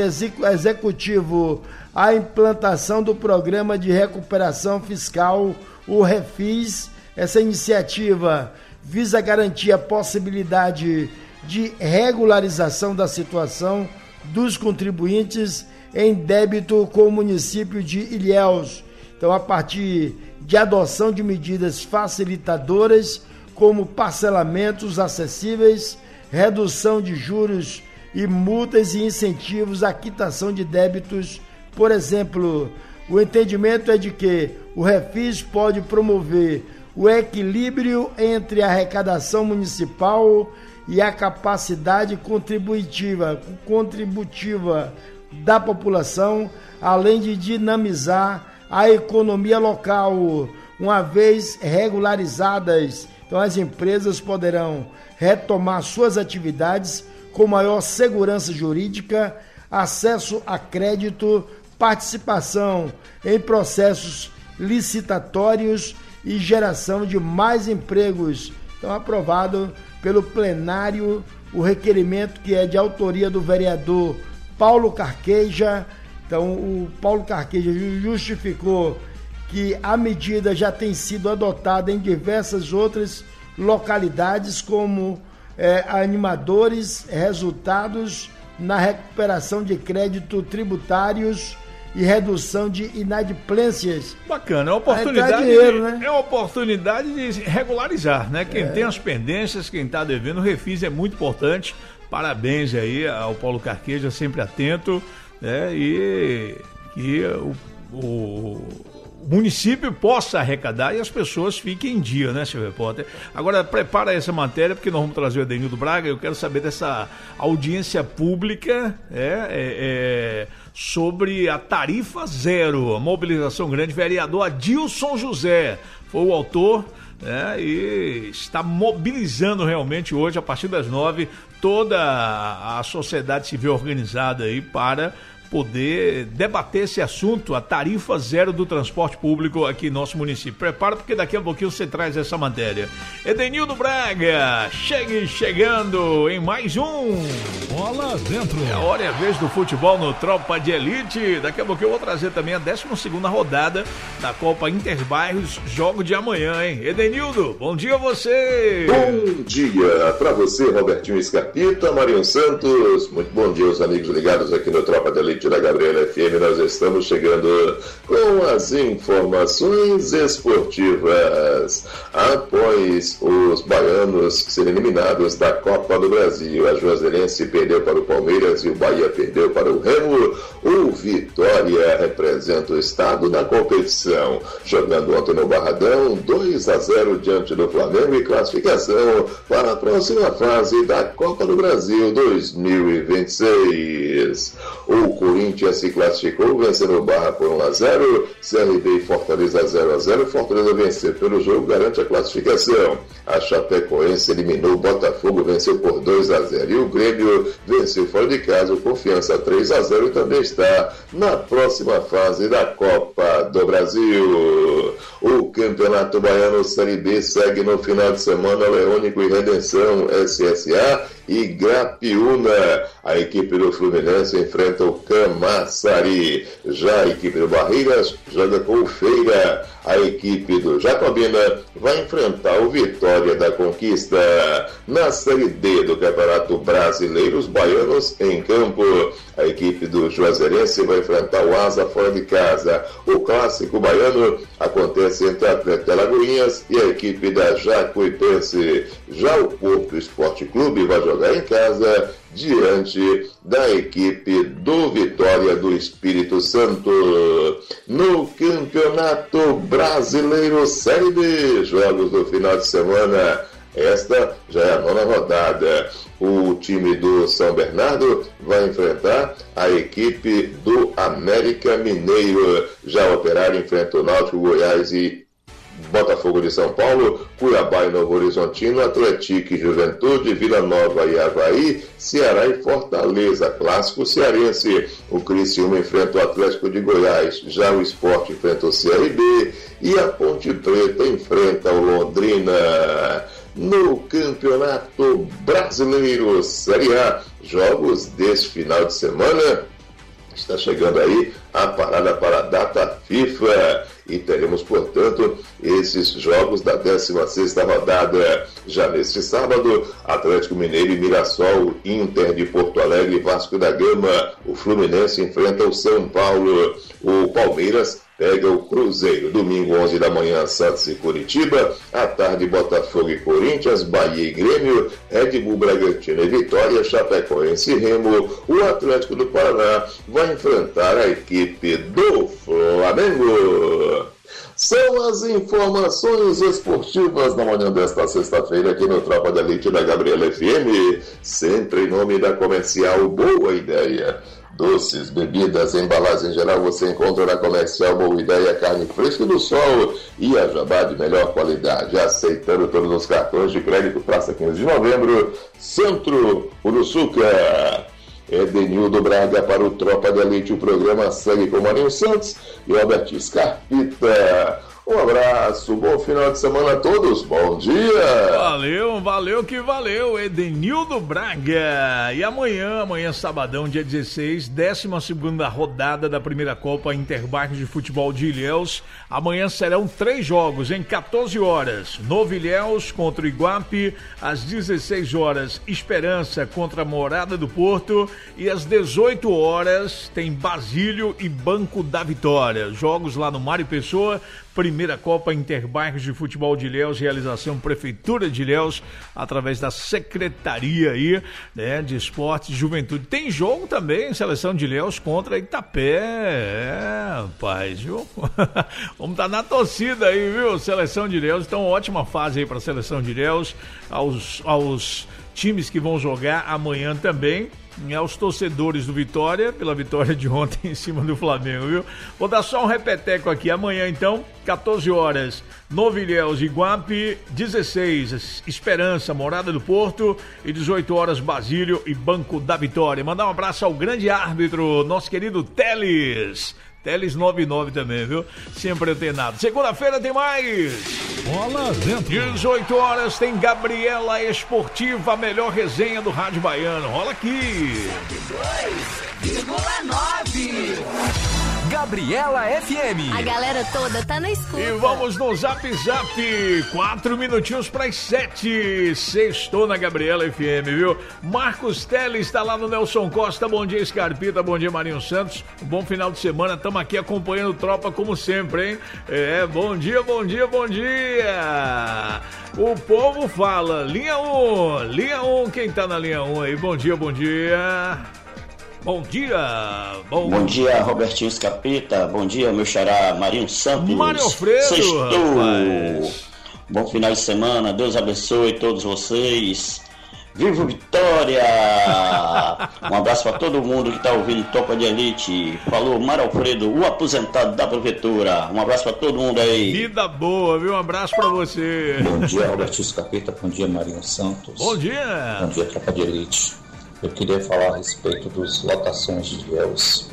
Speaker 5: Executivo a implantação do Programa de Recuperação Fiscal, o Refis. Essa iniciativa visa garantir a possibilidade de regularização da situação dos contribuintes em débito com o município de Ilhéus. Então, a partir de adoção de medidas facilitadoras, como parcelamentos acessíveis, redução de juros e multas e incentivos à quitação de débitos. Por exemplo, o entendimento é de que o Refis pode promover o equilíbrio entre a arrecadação municipal e a capacidade contributiva, contributiva da população, além de dinamizar a economia local, uma vez regularizadas. Então, as empresas poderão retomar suas atividades com maior segurança jurídica, acesso a crédito, participação em processos licitatórios e geração de mais empregos. Então, aprovado pelo plenário o requerimento que é de autoria do vereador Paulo Carqueja. Então, o Paulo Carqueja justificou que a medida já tem sido adotada em diversas outras localidades, como é, animadores, resultados na recuperação de crédito tributários e redução de inadimplências.
Speaker 4: Bacana, é uma oportunidade, dinheiro, né? É uma oportunidade de regularizar, né? Quem é. tem as pendências, quem está devendo, o Refis é muito importante. Parabéns aí ao Paulo Carqueja, sempre atento, né? E que o, o o município possa arrecadar e as pessoas fiquem em dia, né, seu repórter? Agora, prepara essa matéria, porque nós vamos trazer o Denildo Braga. Eu quero saber dessa audiência pública é, é, é, sobre a tarifa zero, a mobilização grande. Vereador Adilson José foi o autor, né, e está mobilizando realmente hoje, a partir das nove, toda a sociedade civil organizada aí para poder debater esse assunto, a tarifa zero do transporte público aqui em nosso município. Prepara, porque daqui a pouquinho você traz essa matéria. Edenildo Braga, chegue chegando em mais um
Speaker 1: Bola Dentro.
Speaker 4: É a hora e a vez do futebol no Tropa de Elite. Daqui a pouquinho eu vou trazer também a décima segunda rodada da Copa Interbairros, jogo de amanhã, hein? Edenildo, bom dia a você.
Speaker 10: Bom dia para você, Robertinho Scarpita, Marinho Santos. Muito bom dia aos amigos ligados aqui no Tropa de Elite da Gabriela F M. Nós estamos chegando com as informações esportivas. Após os baianos serem eliminados da Copa do Brasil, a Juazeirense perdeu para o Palmeiras e o Bahia perdeu para o Remo, o Vitória representa o estado na competição, jogando ontem no Barradão, dois a zero diante do Flamengo e classificação para a próxima fase da Copa do Brasil dois mil e vinte e seis. O Corinthians se classificou, vencendo o Barra por um a zero, C R B e Fortaleza zero a zero, Fortaleza venceu pelo jogo, garante a classificação. A Chapecoense eliminou o Botafogo, venceu por dois a zero, e o Grêmio venceu fora de casa, o Confiança três a zero, e também está na próxima fase da Copa do Brasil. O Campeonato Baiano Série B segue no final de semana, Leônico e Redenção, S S A e Grapiúna. A equipe do Fluminense enfrenta o Camaçari. Já a equipe do Barreiras joga com o Feira. A equipe do Jacobina vai enfrentar o Vitória da Conquista. Na Série D do Campeonato Brasileiro, os baianos em campo. A equipe do Juazeirense vai enfrentar o Asa fora de casa. O clássico baiano acontece entre a Atlético de Alagoinhas e a equipe da Jacuipense. Já o Porto Esporte Clube vai jogar em casa diante da equipe do Vitória do Espírito Santo. No Campeonato Brasileiro Série B, jogos do final de semana. Esta já é a nona rodada. O time do São Bernardo vai enfrentar a equipe do América Mineiro. Já o Operário enfrenta o Náutico, Goiás e Botafogo de São Paulo, Cuiabá e Novo Horizontino, Atlético e Juventude, Vila Nova e Avaí, Ceará e Fortaleza. Clássico cearense, o Criciúma enfrenta o Atlético de Goiás, já o Sport enfrenta o C R B e a Ponte Preta enfrenta o Londrina. No Campeonato Brasileiro Série A, jogos desse final de semana, está chegando aí a parada para a data FIFA e teremos, portanto, esses jogos da décima sexta rodada. Já neste sábado, Atlético Mineiro e Mirassol, Inter de Porto Alegre e Vasco da Gama. O Fluminense enfrenta o São Paulo. O Palmeiras pega o Cruzeiro. Domingo, onze da manhã, Santos e Curitiba. À tarde, Botafogo e Corinthians, Bahia e Grêmio, Red Bull Bragantino e Vitória, Chapecoense e Remo. O Atlético do Paraná vai enfrentar a equipe do Flamengo. São as informações esportivas na manhã desta sexta-feira aqui no Tropa de Elite da Gabriela F M, sempre em nome da Comercial Boa Ideia. Doces, bebidas, embalagens em geral você encontra na Comercial Boa Ideia, carne fresca do sol e a jabá de melhor qualidade. Aceitando todos os cartões de crédito, Praça quinze de novembro, Centro Uruçuca. Edenildo Braga para o Tropa de Elite. O programa segue com Marinho Santos e Roberto Scarpita. Um abraço, bom final de semana a todos, bom dia!
Speaker 4: Valeu, valeu que valeu, Edenildo Braga. E amanhã, amanhã sabadão, dia dezesseis, décima segunda rodada da primeira Copa Interbairros de Futebol de Ilhéus. Amanhã serão três jogos, em quatorze horas, Novo Ilhéus contra o Iguape, às dezesseis horas, Esperança contra a Morada do Porto e às dezoito horas tem Basílio e Banco da Vitória. Jogos lá no Mário Pessoa, primeira Copa Interbairros de Futebol de Ilhéus, realização Prefeitura de Ilhéus, através da Secretaria aí, né, de Esportes e Juventude. Tem jogo também, Seleção de Ilhéus contra Itapé, é, rapaz, viu? Vamos estar na torcida aí, viu? Seleção de Ilhéus, então ótima fase aí para a Seleção de Ilhéus, aos... aos times que vão jogar amanhã também. Aos torcedores do Vitória, pela vitória de ontem em cima do Flamengo, viu? Vou dar só um repeteco aqui. Amanhã, então, quatorze horas, Novo Ilhéus e Iguape, dezesseis, Esperança, Morada do Porto, e dezoito horas, Basílio e Banco da Vitória. Mandar um abraço ao grande árbitro, nosso querido Teles. Teles noventa e nove também, viu? Sempre antenado. Segunda-feira tem mais.
Speaker 1: Bola dentro.
Speaker 4: dezoito horas tem Gabriela Esportiva, a melhor resenha do Rádio Baiano. Rola aqui.
Speaker 2: dois vírgula nove.
Speaker 7: Gabriela F M.
Speaker 6: A galera toda tá na escuta.
Speaker 4: E vamos no Zap Zap. Quatro minutinhos para as sete. Sextou na Gabriela F M, viu? Marcos Teles está lá no Nelson Costa. Bom dia, Scarpita. Bom dia, Marinho Santos. Um bom final de semana. Estamos aqui acompanhando Tropa como sempre, hein? É, bom dia, bom dia, bom dia. O povo fala. Linha um. Linha um. Quem tá na linha um aí? Bom dia, bom dia. Bom dia, bom...
Speaker 11: bom dia, Robertinho Escapeta, bom dia, meu xará Marinho Santos.
Speaker 4: Mário Alfredo,
Speaker 11: Sextou. Bom final de semana, Deus abençoe todos vocês. Viva Vitória! Um abraço para todo mundo que está ouvindo Tropa de Elite. Falou Mário Alfredo, o aposentado da prefeitura. Um abraço para todo mundo aí.
Speaker 4: Vida boa, viu? Um abraço para você.
Speaker 12: Bom dia, Robertinho Escapeta, bom dia, Marinho Santos.
Speaker 4: Bom dia.
Speaker 12: Bom dia, Tropa de Elite. Eu queria falar a respeito das lotações de réus.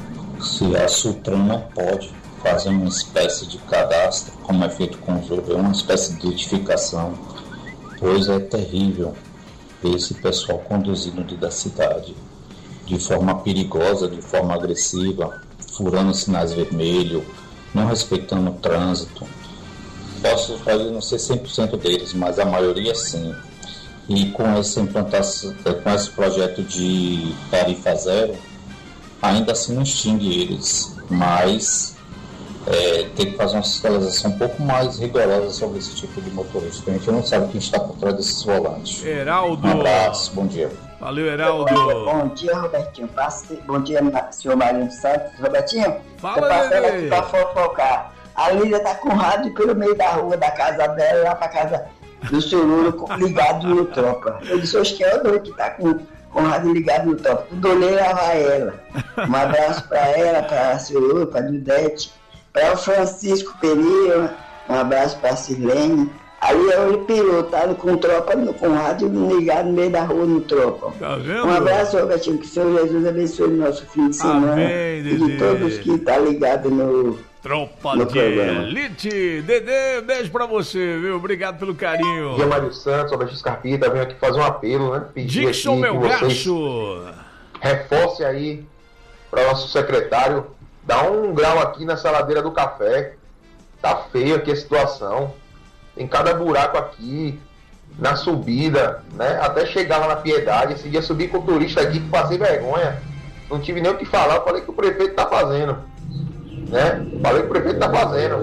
Speaker 12: Se a Sutran não pode fazer uma espécie de cadastro, como é feito com os outros, uma espécie de identificação, pois é terrível ver esse pessoal conduzindo dentro da cidade de forma perigosa, de forma agressiva, furando sinais vermelhos, não respeitando o trânsito. Posso fazer, não sei cem por cento deles, mas a maioria sim. E com essa implantação, com esse projeto de tarifa zero, ainda assim não extingue eles, mas é, tem que fazer uma fiscalização um pouco mais rigorosa sobre esse tipo de motorista. A gente não sabe quem está por trás desses volantes.
Speaker 4: Heraldo.
Speaker 12: Um abraço, bom dia.
Speaker 4: Valeu, Heraldo.
Speaker 13: Bom dia, Robertinho. Passe... Bom dia, senhor Marinho Santos. Robertinho,
Speaker 4: fala,
Speaker 13: tô passando aqui pra fofocar. A Lília tá com o rádio pelo meio da rua da casa dela, lá pra casa do Sururo ligado no Tropa. Eu disse, hoje que é o doido que tá com, com o rádio ligado no Tropa. Tudo olhei lavar ela. Um abraço pra ela, pra Sururo, pra Dudete, pra o Francisco Pereira, um abraço pra Silene. Aí eu pilotado com Tropa, com o rádio ligado no meio da rua no Tropa.
Speaker 4: Tá vendo?
Speaker 13: Um abraço, Robertinho, que o Senhor Jesus abençoe o nosso fim de semana.
Speaker 4: Amém,
Speaker 13: e de todos que tá ligado no...
Speaker 4: Tropa
Speaker 13: no
Speaker 4: de
Speaker 13: programa.
Speaker 4: Elite. Dedê, beijo pra você, viu? Obrigado pelo carinho.
Speaker 14: Bom dia, Mário Santos, Roberto Scarpita, venho aqui fazer um apelo, né? Pedir
Speaker 4: Dixon Melgaço.
Speaker 14: Reforce aí para o nosso secretário, dá um grau aqui nessa ladeira do café. Tá feio aqui a situação. Tem cada buraco aqui, na subida, né? Até chegar lá na Piedade. Esse dia subi com o turista aqui que passei vergonha. Não tive nem o que falar, eu falei que o prefeito tá fazendo. Né? Falei que o prefeito tá fazendo.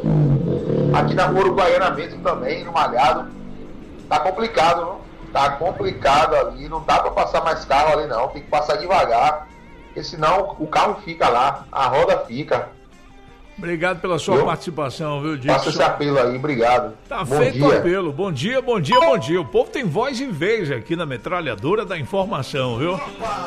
Speaker 14: Aqui na rua Uruguaiana mesmo também, no Malhado. Tá complicado, não? Tá complicado ali. Não dá pra passar mais carro ali não. Tem que passar devagar. Porque senão o carro fica lá. A roda fica.
Speaker 4: Obrigado pela sua
Speaker 14: viu?
Speaker 4: participação, viu, Dixon?
Speaker 14: Faça esse apelo aí, obrigado.
Speaker 4: Tá
Speaker 14: bom
Speaker 4: feito
Speaker 14: dia.
Speaker 4: o apelo. Bom dia, bom dia, bom dia. O povo tem voz e vez aqui na metralhadora da informação, viu?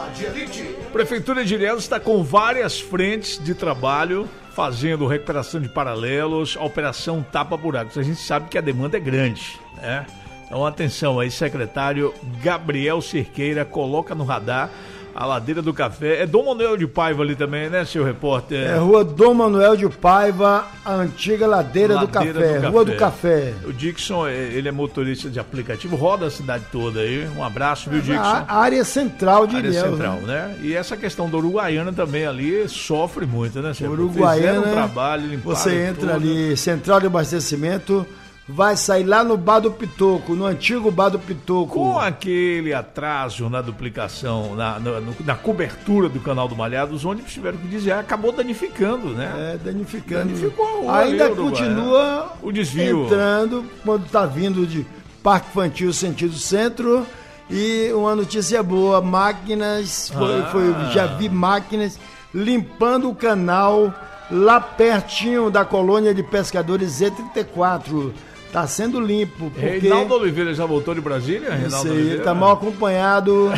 Speaker 4: Prefeitura de Ilhéus está com várias frentes de trabalho, fazendo recuperação de paralelos, a operação tapa-buracos. A gente sabe que a demanda é grande, né? Então atenção aí, secretário Gabriel Cerqueira, coloca no radar a ladeira do café. É Dom Manuel de Paiva ali também, né, seu repórter?
Speaker 5: É rua Dom Manuel de Paiva, a antiga ladeira,
Speaker 4: ladeira
Speaker 5: do, café,
Speaker 4: do Café,
Speaker 5: rua do café.
Speaker 4: O Dixon, ele é motorista de aplicativo, roda a cidade toda aí. Um abraço, viu, Dixon?
Speaker 5: A área central de
Speaker 4: área
Speaker 5: Ilhéus.
Speaker 4: central, né? E essa questão da Uruguaiana também ali sofre muito, né, senhor?
Speaker 5: Uruguaiana,
Speaker 4: um trabalho,
Speaker 5: você entra
Speaker 4: tudo.
Speaker 5: ali, central de abastecimento, vai sair lá no Bar do Pitoco, no antigo Bar do Pitoco.
Speaker 4: Com aquele atraso na duplicação, na, na, na cobertura do canal do Malhado, os ônibus tiveram que dizer, acabou danificando, né?
Speaker 5: É, danificando.
Speaker 4: Danificou a rua.
Speaker 5: Ainda
Speaker 4: ali,
Speaker 5: continua
Speaker 4: o desvio.
Speaker 5: Entrando quando está vindo de Parque Infantil sentido centro. E uma notícia boa, máquinas, foi,
Speaker 4: Ah.
Speaker 5: foi, já vi máquinas limpando o canal lá pertinho da colônia de pescadores Z trinta e quatro. tá sendo limpo. Porque...
Speaker 4: Reinaldo Oliveira já voltou de Brasília? Reinaldo
Speaker 5: sei,
Speaker 4: Oliveira?
Speaker 5: ele tá mal acompanhado.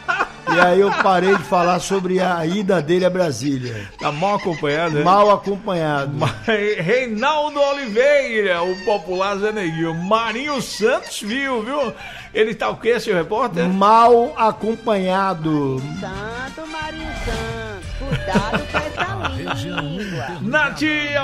Speaker 5: E aí eu parei de falar sobre a ida dele a Brasília.
Speaker 4: Tá mal acompanhado, né?
Speaker 5: Mal acompanhado.
Speaker 4: Reinaldo Oliveira, o popular Zé Neguinho. Marinho Santos viu, viu? Ele tá o quê, seu repórter?
Speaker 5: Mal acompanhado.
Speaker 15: Santo Marinho Santos, cuidado com essa língua.
Speaker 4: Nath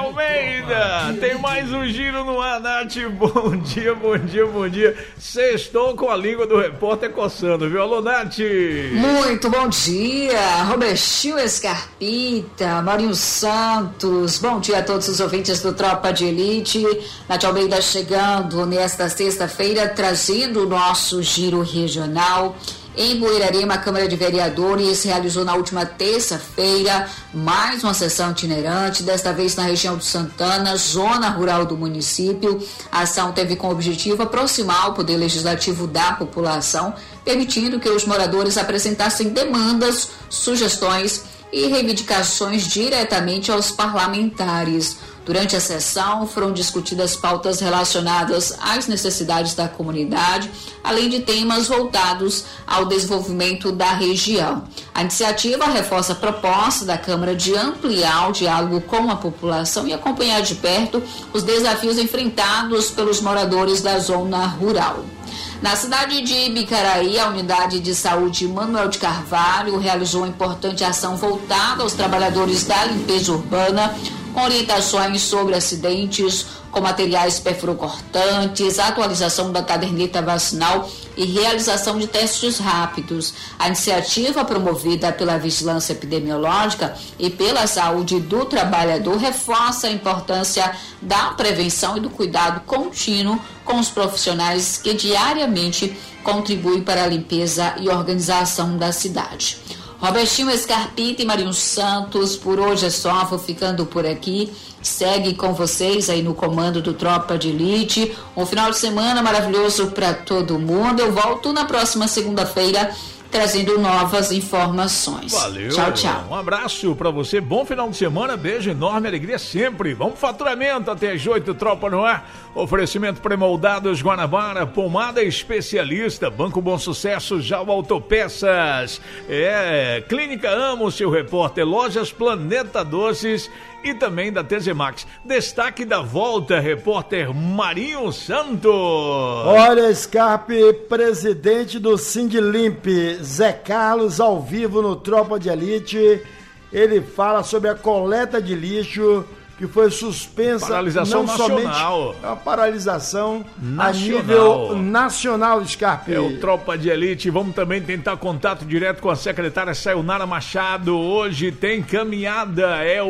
Speaker 4: Almeida, tem mais um giro no ar, Nath. Bom dia, bom dia, bom dia. Sextou com a língua do repórter coçando, viu? Alô, Nath.
Speaker 16: Muito bom dia, Robertinho Escarpita, Marinho Santos, bom dia a todos os ouvintes do Tropa de Elite. Nath Almeida chegando nesta sexta-feira, trazendo o nosso giro regional. Em Buerarema, a Câmara de Vereadores realizou na última terça-feira mais uma sessão itinerante, desta vez na região do Santana, zona rural do município. A ação teve como objetivo aproximar o Poder Legislativo da população, permitindo que os moradores apresentassem demandas, sugestões e reivindicações diretamente aos parlamentares. Durante a sessão foram discutidas pautas relacionadas às necessidades da comunidade, além de temas voltados ao desenvolvimento da região. A iniciativa reforça a proposta da Câmara de ampliar o diálogo com a população e acompanhar de perto os desafios enfrentados pelos moradores da zona rural. Na cidade de Bicaraí, a Unidade de Saúde Manuel de Carvalho realizou uma importante ação voltada aos trabalhadores da limpeza urbana, com orientações sobre acidentes, com materiais perfurocortantes, atualização da caderneta vacinal e realização de testes rápidos. A iniciativa, promovida pela Vigilância Epidemiológica e pela Saúde do Trabalhador, reforça a importância da prevenção e do cuidado contínuo com os profissionais que diariamente contribuem para a limpeza e organização da cidade. Robertinho Escarpita e Marinho Santos, por hoje é só, vou ficando por aqui. Segue com vocês aí no comando do Tropa de Elite. Um final de semana maravilhoso para todo mundo. Eu volto na próxima segunda-feira trazendo novas informações.
Speaker 4: Valeu.
Speaker 16: Tchau, tchau.
Speaker 4: Um abraço pra você, bom final de semana, beijo enorme, alegria sempre. Vamos pro faturamento até as oito, Tropa no ar. Oferecimento pré-moldados Guanabara, pomada especialista, Banco Bom Sucesso, Jal Autopeças. É, Clínica Amo, seu repórter, Lojas Planeta Doces e também da T Z Max. Destaque da volta, repórter Marinho Santos.
Speaker 5: Olha, Scarpe, presidente do Sindlimp, Zé Carlos, ao vivo no Tropa de Elite. Ele fala sobre a coleta de lixo que foi suspensa.
Speaker 4: Paralisação
Speaker 5: não
Speaker 4: nacional.
Speaker 5: Somente a paralisação
Speaker 4: nacional.
Speaker 5: A nível nacional, Scarpe.
Speaker 4: É o Tropa de Elite. Vamos também tentar contato direto com a secretária Sayonara Machado. Hoje tem caminhada. É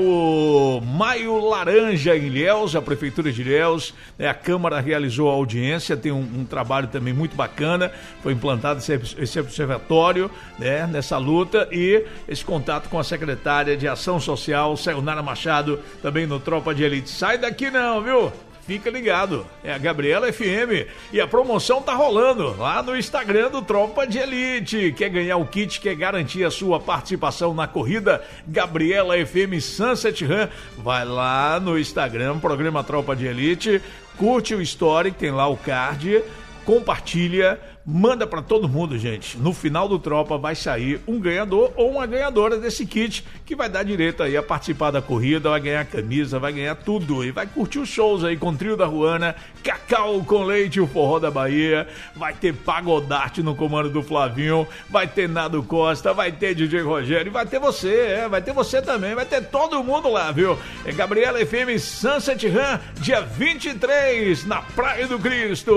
Speaker 4: o Maio Laranja em Ilhéus, a Prefeitura de Ilhéus. É, a Câmara realizou a audiência. Tem um, um trabalho também muito bacana. Foi implantado esse, esse observatório, né, nessa luta. E esse contato com a secretária de Ação Social, Sayonara Machado, também no Tropa de Elite. Sai daqui não, viu? Fica ligado. É a Gabriela F M. E a promoção tá rolando lá no Instagram do Tropa de Elite. Quer ganhar o kit, quer garantir a sua participação na corrida Gabriela F M Sunset Run? Vai lá no Instagram, programa Tropa de Elite, curte o story, tem lá o card, compartilha, manda pra todo mundo, gente. No final do Tropa vai sair um ganhador ou uma ganhadora desse kit que vai dar direito aí a participar da corrida, vai ganhar camisa, vai ganhar tudo e vai curtir os shows aí com o Trio da Ruana, Cacau com Leite, o Forró da Bahia, vai ter Pagodarte no comando do Flavinho, vai ter Nado Costa, vai ter D J Rogério, vai ter você, é, vai ter você também, vai ter todo mundo lá, viu? É Gabriela F M Sunset Run, dia vinte e três, na Praia do Cristo.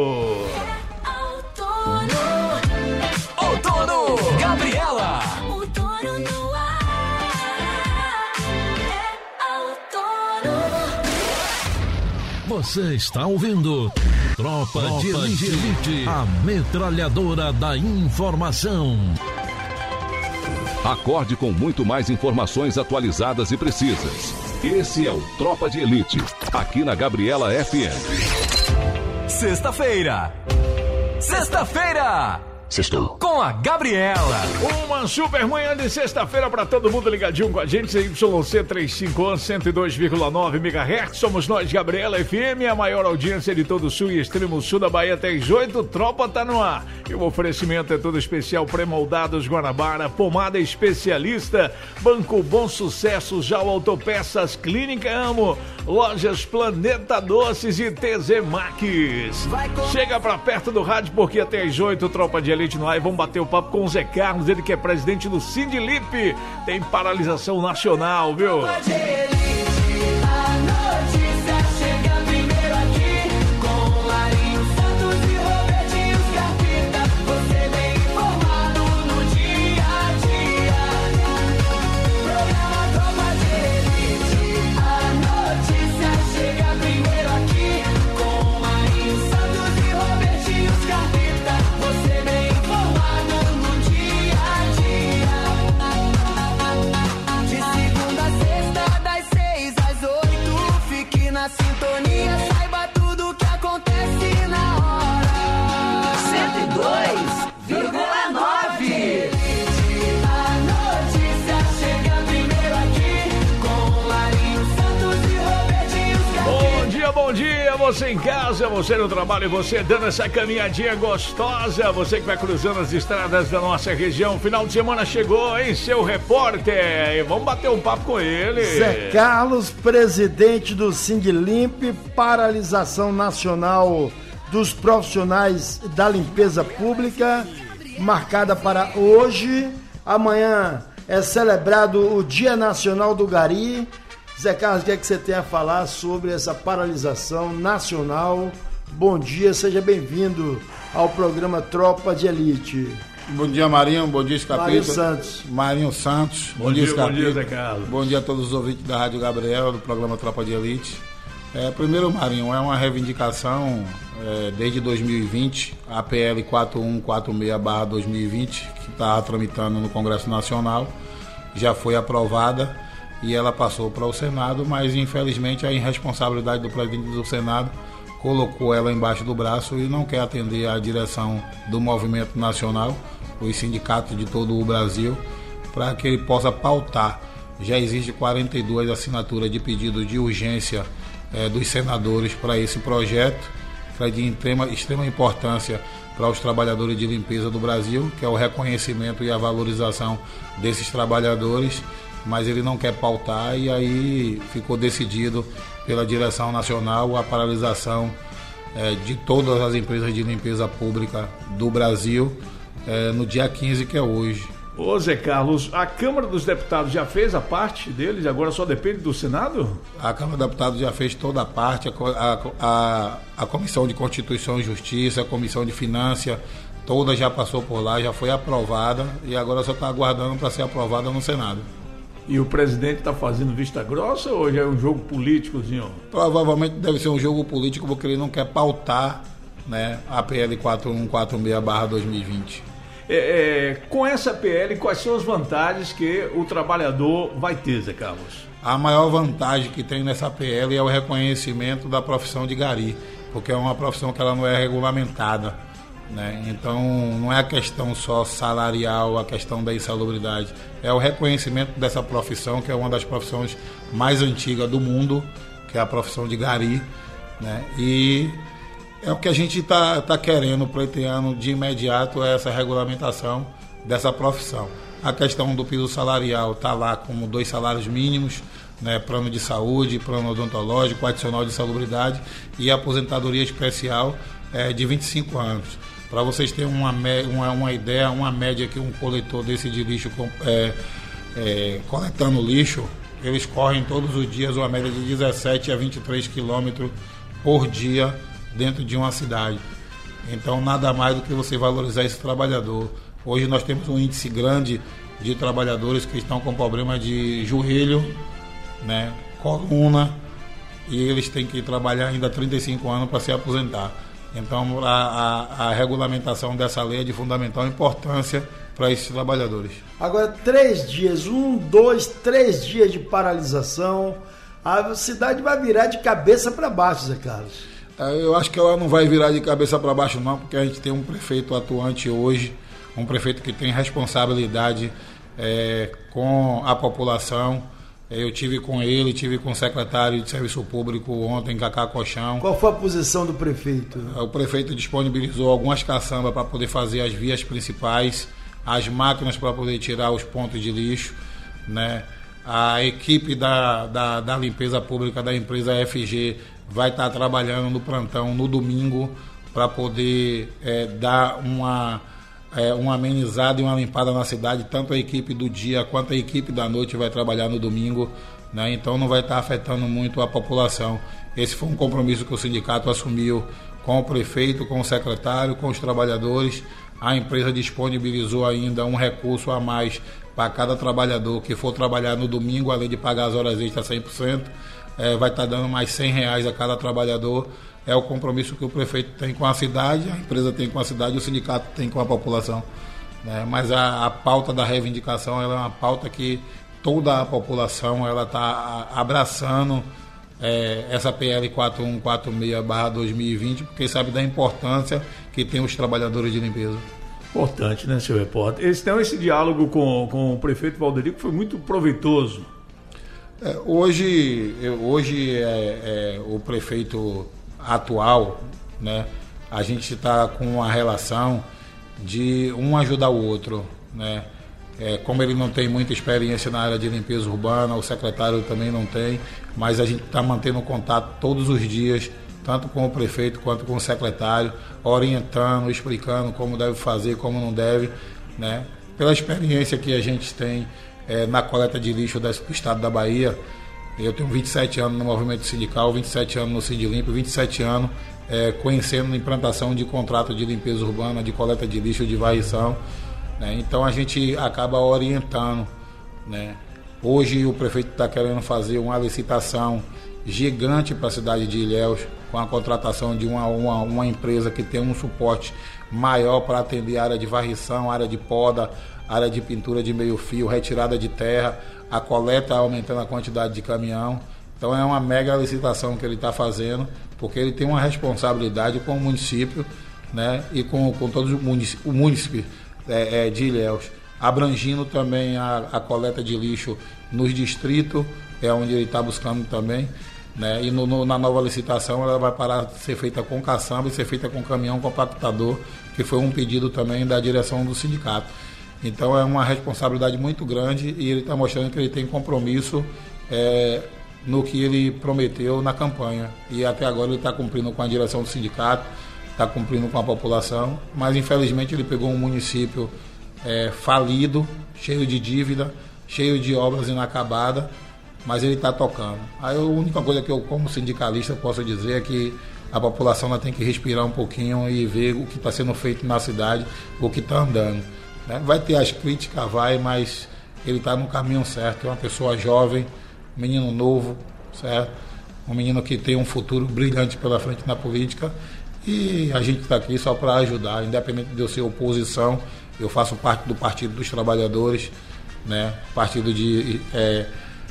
Speaker 7: Outono, Gabriela.
Speaker 2: Outono no ar. É outono.
Speaker 1: Você está ouvindo Tropa, Tropa de Elite, Elite, a metralhadora da informação.
Speaker 17: Acorde com muito mais informações atualizadas e precisas. Esse é o Tropa de Elite, aqui na Gabriela F M.
Speaker 7: Sexta-feira. Sexta-feira. Sextou. Com a Gabriela.
Speaker 4: Uma super manhã de sexta-feira para todo mundo ligadinho com a gente. Y C trezentos e cinquenta, cento e dois vírgula nove megahertz. Somos nós, Gabriela F M, a maior audiência de todo o sul e extremo sul da Bahia até as oito. Tropa tá no ar. E o oferecimento é todo especial. Pré-moldados Guanabara, pomada especialista, Banco Bom Sucesso, Já o Autopeças, Clínica Amo, Lojas Planeta Doces e T Z Max. Chega pra perto do rádio porque até as oito, Tropa de Elite no ar. E vamos bater o papo com o Zé Carlos, ele que é presidente do Sindilip. Tem paralisação nacional, viu?
Speaker 2: Sintonia, saiba tudo que acontece na hora. cento e dois vírgula nove. A notícia chega primeiro aqui com Marinho Santos e Robertinho Scarpino.
Speaker 4: Bom dia, bom dia, você em casa, você no trabalho, você dando essa caminhadinha gostosa, você que vai cruzando as estradas da nossa região. Final de semana chegou, hein, seu repórter? E vamos bater um papo com ele.
Speaker 5: Zé Carlos, presidente do Sindlimp, paralisação nacional dos profissionais da limpeza pública, marcada para hoje. Amanhã é celebrado o Dia Nacional do Gari. Zé Carlos, o que é que você tem a falar sobre essa paralisação nacional? Bom dia, seja bem-vindo ao programa Tropa de Elite.
Speaker 18: Bom dia, Marinho. Bom dia, Escapito.
Speaker 5: Marinho Santos.
Speaker 18: Marinho Santos.
Speaker 4: Bom, bom dia,
Speaker 18: Escapito.
Speaker 4: Bom dia, Zé Carlos.
Speaker 18: Bom dia a todos os ouvintes da Rádio Gabriela, do programa Tropa de Elite. É, primeiro, Marinho, é uma reivindicação é, desde dois mil e vinte, a P L quatro um quatro seis barra dois mil e vinte, que está tramitando no Congresso Nacional, já foi aprovada e ela passou para o Senado, mas infelizmente a irresponsabilidade do presidente do Senado colocou ela embaixo do braço e não quer atender à direção do movimento nacional, os sindicatos de todo o Brasil, para que ele possa pautar. Já existe quarenta e duas assinaturas de pedido de urgência eh, dos senadores para esse projeto, que é de extrema, extrema importância para os trabalhadores de limpeza do Brasil, que é o reconhecimento e a valorização desses trabalhadores, mas ele não quer pautar e aí ficou decidido pela direção nacional a paralisação eh, de todas as empresas de limpeza pública do Brasil eh, no dia quinze, que é hoje.
Speaker 4: Ô Zé Carlos, a Câmara dos Deputados já fez a parte deles, agora só depende do Senado?
Speaker 18: A Câmara dos Deputados já fez toda a parte, a, a, a, a Comissão de Constituição e Justiça, a Comissão de Finanças, toda já passou por lá, já foi aprovada e agora só está aguardando para ser aprovada no Senado.
Speaker 4: E o presidente está fazendo vista grossa ou já é um jogo políticozinho?
Speaker 18: Provavelmente deve ser um jogo político porque ele não quer pautar, né, a P L quatro um quatro seis barra dois mil e vinte.
Speaker 4: É, é, com essa P L, quais são as vantagens que o trabalhador vai ter, Zé Carlos?
Speaker 18: A maior vantagem que tem nessa P L é o reconhecimento da profissão de gari, porque é uma profissão que ela não é regulamentada, né? Então não é a questão só salarial, a questão da insalubridade, é o reconhecimento dessa profissão, que é uma das profissões mais antigas do mundo, que é a profissão de gari, né? E é o que a gente está tá querendo, pleiteando de imediato, é essa regulamentação dessa profissão. A questão do piso salarial está lá como dois salários mínimos, né, plano de saúde, plano odontológico, adicional de salubridade e aposentadoria especial é, de vinte e cinco anos. Para vocês terem uma, uma, uma ideia, uma média que um coletor desse de lixo é, é, coletando lixo, eles correm todos os dias uma média de dezessete a vinte e três quilômetros por dia dentro de uma cidade. Então nada mais do que você valorizar esse trabalhador. Hoje nós temos um índice grande de trabalhadores que estão com problema de joelho, né, coluna, e eles têm que trabalhar ainda trinta e cinco anos para se aposentar. Então a, a, a regulamentação dessa lei é de fundamental importância para esses trabalhadores.
Speaker 5: Agora, três dias, um, dois, três dias de paralisação, a cidade vai virar de cabeça para baixo, Zé Carlos.
Speaker 18: Eu acho que ela não vai virar de cabeça para baixo não, porque a gente tem um prefeito atuante hoje um prefeito que tem responsabilidade é, com a população. Eu tive com ele, tive com o secretário de Serviço Público ontem, Cacá Colchão.
Speaker 5: Qual foi a posição do prefeito?
Speaker 18: O prefeito disponibilizou algumas caçambas para poder fazer as vias principais, as máquinas para poder tirar os pontos de lixo, né? A equipe da, da, da limpeza pública da empresa F G vai estar trabalhando no plantão no domingo para poder é, dar uma... É, uma amenizada e uma limpada na cidade, tanto a equipe do dia quanto a equipe da noite vai trabalhar no domingo, né? Então não vai estar afetando muito a população. Esse foi um compromisso que o sindicato assumiu com o prefeito, com o secretário, com os trabalhadores. A empresa disponibilizou ainda um recurso a mais para cada trabalhador que for trabalhar no domingo, além de pagar as horas extras cem por cento, é, vai estar dando mais cem reais a cada trabalhador. É o compromisso que o prefeito tem com a cidade, a empresa tem com a cidade, o sindicato tem com a população, né? Mas a, a pauta da reivindicação ela é uma pauta que toda a população ela está abraçando é, essa P L quatro um quatro seis barra dois mil e vinte, porque sabe da importância que tem os trabalhadores de limpeza.
Speaker 4: Importante, né, senhor repórter? Esse, então, esse diálogo com, com o prefeito Valderico foi muito proveitoso.
Speaker 18: É, hoje, hoje é, é, o prefeito atual, né, a gente está com uma relação de um ajudar o outro, né? É, como ele não tem muita experiência na área de limpeza urbana, o secretário também não tem, mas a gente está mantendo contato todos os dias, tanto com o prefeito quanto com o secretário, orientando, explicando como deve fazer, como não deve, né? Pela experiência que a gente tem é, na coleta de lixo do estado da Bahia. Eu tenho vinte e sete anos no movimento sindical, vinte e sete anos no Sindilimpo, vinte e sete anos é, conhecendo a implantação de contrato de limpeza urbana, de coleta de lixo, de varrição, né? Então a gente acaba orientando, né? Hoje o prefeito está querendo fazer uma licitação gigante para a cidade de Ilhéus, com a contratação de uma, uma, uma empresa que tem um suporte maior para atender a área de varrição, área de poda, área de pintura de meio fio, retirada de terra, a coleta aumentando a quantidade de caminhão. Então é uma mega licitação que ele está fazendo, porque ele tem uma responsabilidade com o município, né, e com, com todos os municípios, o município é, é, de Ilhéus, abrangindo também a, a coleta de lixo nos distritos, é onde ele está buscando também, né, e no, no, na nova licitação ela vai parar de ser feita com caçamba e ser feita com caminhão compactador, que foi um pedido também da direção do sindicato. Então é uma responsabilidade muito grande e ele está mostrando que ele tem compromisso é, no que ele prometeu na campanha. E até agora ele está cumprindo com a direção do sindicato, está cumprindo com a população, mas infelizmente ele pegou um município é, falido, cheio de dívida, cheio de obras inacabadas, mas ele está tocando. Aí a única coisa que eu, como sindicalista, posso dizer é que a população ela tem que respirar um pouquinho e ver o que está sendo feito na cidade, o que está andando. Vai ter as críticas, vai, mas ele está no caminho certo. É uma pessoa jovem, um menino novo, certo? Um menino que tem um futuro brilhante pela frente na política, e a gente está aqui só para ajudar, independente de eu ser oposição. Eu faço parte do Partido dos Trabalhadores, né? Partido de, é,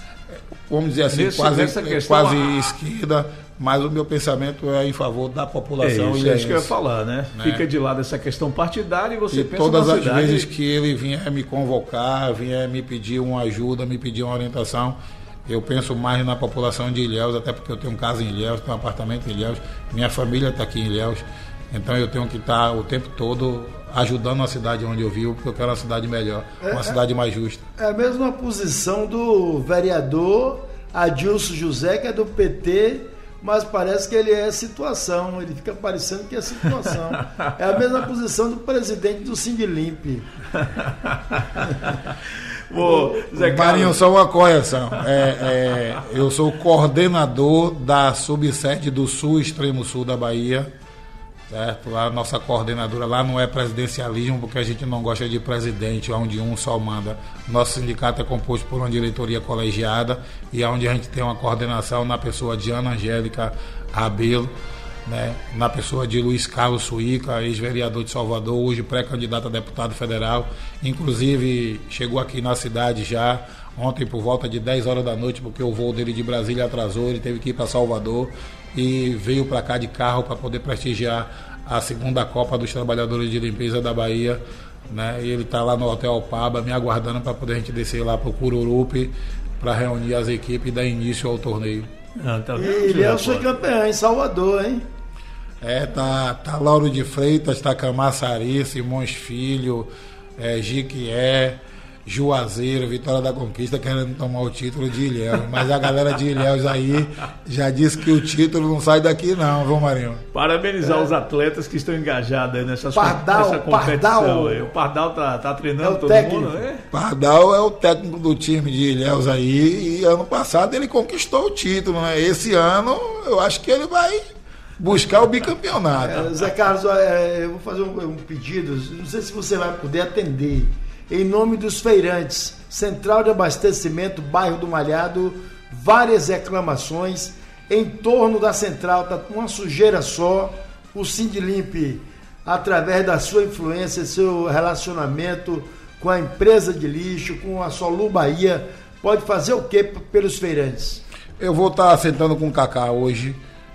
Speaker 18: vamos dizer assim, Nesse, quase, quase a... esquerda, mas o meu pensamento é em favor da população.
Speaker 4: É isso, é isso que eu ia falar, né? né? Fica de lado essa questão partidária e você
Speaker 18: e
Speaker 4: pensa
Speaker 18: todas
Speaker 4: na
Speaker 18: as
Speaker 4: cidade...
Speaker 18: vezes que ele vinha me convocar, vinha me pedir uma ajuda, me pedir uma orientação, eu penso mais na população de Ilhéus, até porque eu tenho casa em Ilhéus, tenho um apartamento em Ilhéus, minha família está aqui em Ilhéus, então eu tenho que estar o tempo todo ajudando a cidade onde eu vivo, porque eu quero uma cidade melhor, é, uma cidade mais justa.
Speaker 5: É a mesma posição do vereador Adilson José, que é do P T, mas parece que ele é situação, ele fica parecendo que é situação. É a mesma posição do presidente do Sindilimp.
Speaker 18: Ô, Zé Marinho, só uma correção. É, é, eu sou coordenador da subsede do Sul, Extremo Sul da Bahia. Certo? Lá, a nossa coordenadora lá não é presidencialismo, porque a gente não gosta de presidente, onde um só manda. Nosso sindicato é composto por uma diretoria colegiada e é onde a gente tem uma coordenação na pessoa de Ana Angélica Rabelo, né? Na pessoa de Luiz Carlos Suíca, ex-vereador de Salvador, hoje pré-candidato a deputado federal. Inclusive chegou aqui na cidade já ontem por volta de dez horas da noite, porque o voo dele de Brasília atrasou, ele teve que ir para Salvador e veio para cá de carro para poder prestigiar a segunda Copa dos Trabalhadores de Limpeza da Bahia, né? E ele está lá no Hotel Alpaba me aguardando para poder a gente descer lá para o Cururupi para reunir as equipes e dar início ao torneio.
Speaker 5: Ah, tá vendo? E ele é o seu campeão em Salvador, hein?
Speaker 18: É, tá, tá Lauro de Freitas, tá Camaçari, Simões Filho, é, Jiquié, Juazeiro, Vitória da Conquista querendo tomar o título de Ilhéus. Mas a galera de Ilhéus aí já disse que o título não sai daqui não, viu, Marinho?
Speaker 4: Parabenizar é. os atletas que estão engajados aí nessas,
Speaker 5: Pardal,
Speaker 4: nessa competição.
Speaker 5: Pardal.
Speaker 4: Aí. O Pardal tá, tá treinando
Speaker 5: é
Speaker 4: todo
Speaker 5: técnico.
Speaker 4: mundo, né?
Speaker 18: Pardal é o técnico do time de Ilhéus aí e ano passado ele conquistou o título, né? Esse ano eu acho que ele vai buscar o bicampeonato.
Speaker 5: É, Zé Carlos, é, eu vou fazer um, um pedido, não sei se você vai poder atender. Em nome dos feirantes, Central de Abastecimento, bairro do Malhado, várias reclamações em torno da central, está com uma sujeira só. O Sindlimp, através da sua influência, seu relacionamento com a empresa de lixo, com a Solu Bahia, pode fazer o que pelos feirantes?
Speaker 18: Eu vou estar sentando com o Kaká hoje,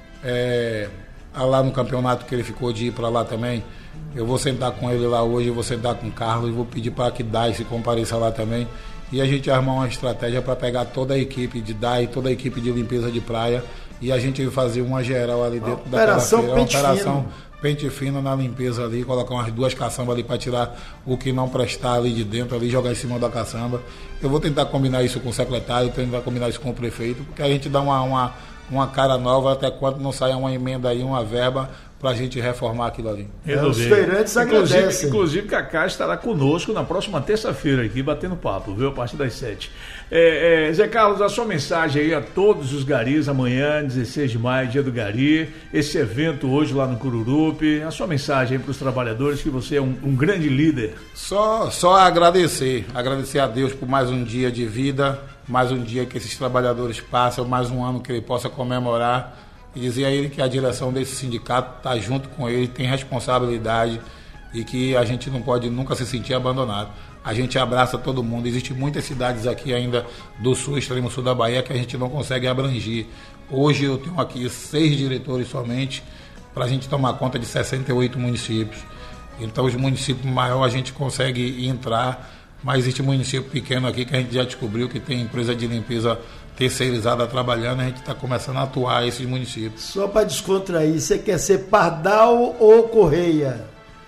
Speaker 18: é, lá no campeonato que ele ficou de ir para lá também. Eu vou sentar com ele lá hoje, eu vou sentar com o Carlos, vou pedir para que D A I se compareça lá também e a gente armar uma estratégia para pegar toda a equipe de D A I, toda a equipe de limpeza de praia e a gente fazer uma geral ali dentro da
Speaker 5: operação feira,
Speaker 18: pente uma operação fino. Pente fino na limpeza ali, colocar umas duas caçambas ali para tirar o que não prestar ali de dentro, ali jogar em cima da caçamba. Eu vou tentar combinar isso com o secretário, tentar combinar isso com o prefeito, porque a gente dá uma, uma, uma cara nova até quando não saia uma emenda aí, uma verba para a gente reformar aquilo ali.
Speaker 5: É, os feirantes
Speaker 4: inclusive,
Speaker 5: agradecem.
Speaker 4: Inclusive, Kaká estará conosco na próxima terça-feira aqui, batendo papo, viu? A partir das sete. É, é, Zé Carlos, a sua mensagem aí a todos os garis, amanhã, dezesseis de maio, dia do gari, esse evento hoje lá no Cururupi, a sua mensagem aí para os trabalhadores, que você é um, um grande líder.
Speaker 18: Só, só agradecer, agradecer a Deus por mais um dia de vida, mais um dia que esses trabalhadores passam, mais um ano que ele possa comemorar. E dizer a ele que a direção desse sindicato está junto com ele, tem responsabilidade e que a gente não pode nunca se sentir abandonado. A gente abraça todo mundo. Existem muitas cidades aqui ainda do sul, extremo sul da Bahia, que a gente não consegue abranger. Hoje eu tenho aqui seis diretores somente para a gente tomar conta de sessenta e oito municípios. Então os municípios maiores a gente consegue entrar, mas existe município pequeno aqui que a gente já descobriu que tem empresa de limpeza terceirizada trabalhando, a gente está começando a atuar esses municípios.
Speaker 5: Só para descontrair, você quer ser Pardal ou Correia?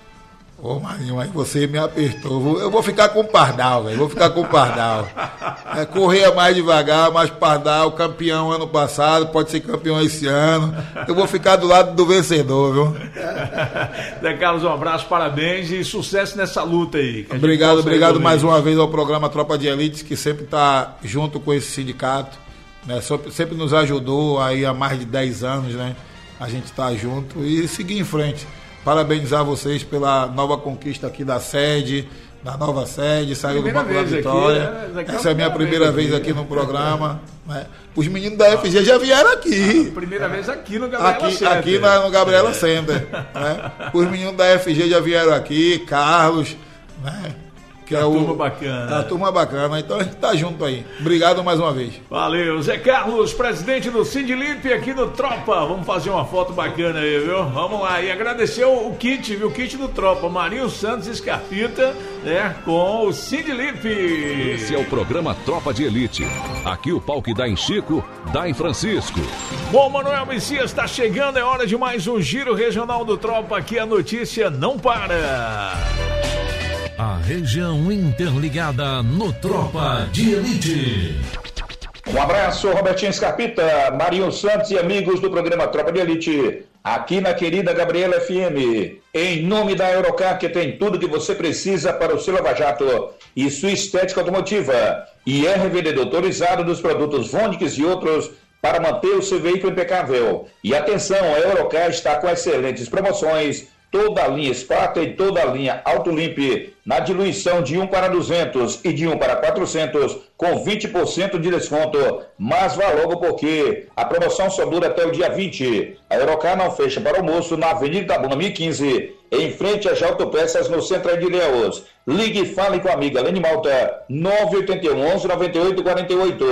Speaker 18: Ô Marinho, aí você me apertou. Eu vou ficar com o Pardal, velho. Vou ficar com o Pardal. É, Correia mais devagar, mais Pardal, campeão ano passado, pode ser campeão esse ano. Eu vou ficar do lado do vencedor, viu?
Speaker 4: Zé Carlos, um abraço, parabéns e sucesso nessa luta aí.
Speaker 18: Obrigado, obrigado mais uma vez ao programa Tropa de Elite, que sempre está junto com esse sindicato, né? Sempre nos ajudou aí há mais de dez anos, né? A gente está junto e seguir em frente. Parabenizar vocês pela nova conquista aqui da sede, da nova sede, saiu do Banco da Vitória. Aqui, é, Essa é a minha primeira vez aqui no programa. Né? Os meninos da F G já vieram aqui.
Speaker 4: Ah, primeira vez aqui no Gabriela
Speaker 18: aqui,
Speaker 4: Center.
Speaker 18: Aqui na, no Gabriela é. Center. Né? Os meninos da F G já vieram aqui, Carlos, né? Que é
Speaker 4: a
Speaker 18: o,
Speaker 4: turma bacana.
Speaker 18: A turma bacana, então a gente tá junto aí. Obrigado mais uma vez.
Speaker 4: Valeu, Zé Carlos, presidente do Sindlimp aqui no Tropa. Vamos fazer uma foto bacana aí, viu? Vamos lá, e agradecer o, o kit, viu? O kit do Tropa, Marinho Santos Escarpita, né? Com o Sindlimp.
Speaker 17: Esse é o programa Tropa de Elite. Aqui o pau que dá em Chico, dá em Francisco.
Speaker 4: Bom, Manuel Messias está chegando, é hora de mais um Giro Regional do Tropa. Aqui a notícia não para.
Speaker 1: A região interligada no Tropa de Elite.
Speaker 19: Um abraço, Robertinho Escarpita, Marinho Santos e amigos do programa Tropa de Elite, aqui na querida Gabriela F M, em nome da Eurocar, que tem tudo que você precisa para o seu lava-jato e sua estética automotiva, e é revendedor autorizado dos produtos Vonix e outros para manter o seu veículo impecável. E atenção, a Eurocar está com excelentes promoções, toda a linha Sparta e toda a linha Autolimp na diluição de um para duzentos e de um para quatrocentos com vinte por cento de desconto, mas vá logo porque a promoção só dura até o dia vinte. A Eurocar não fecha para almoço na Avenida Itabuna mil e quinze, em frente às Autopeças no Centro de Ilhéus. Ligue e fale com a amiga Lene Malta, nove oito um, onze, nove oito quatro oito.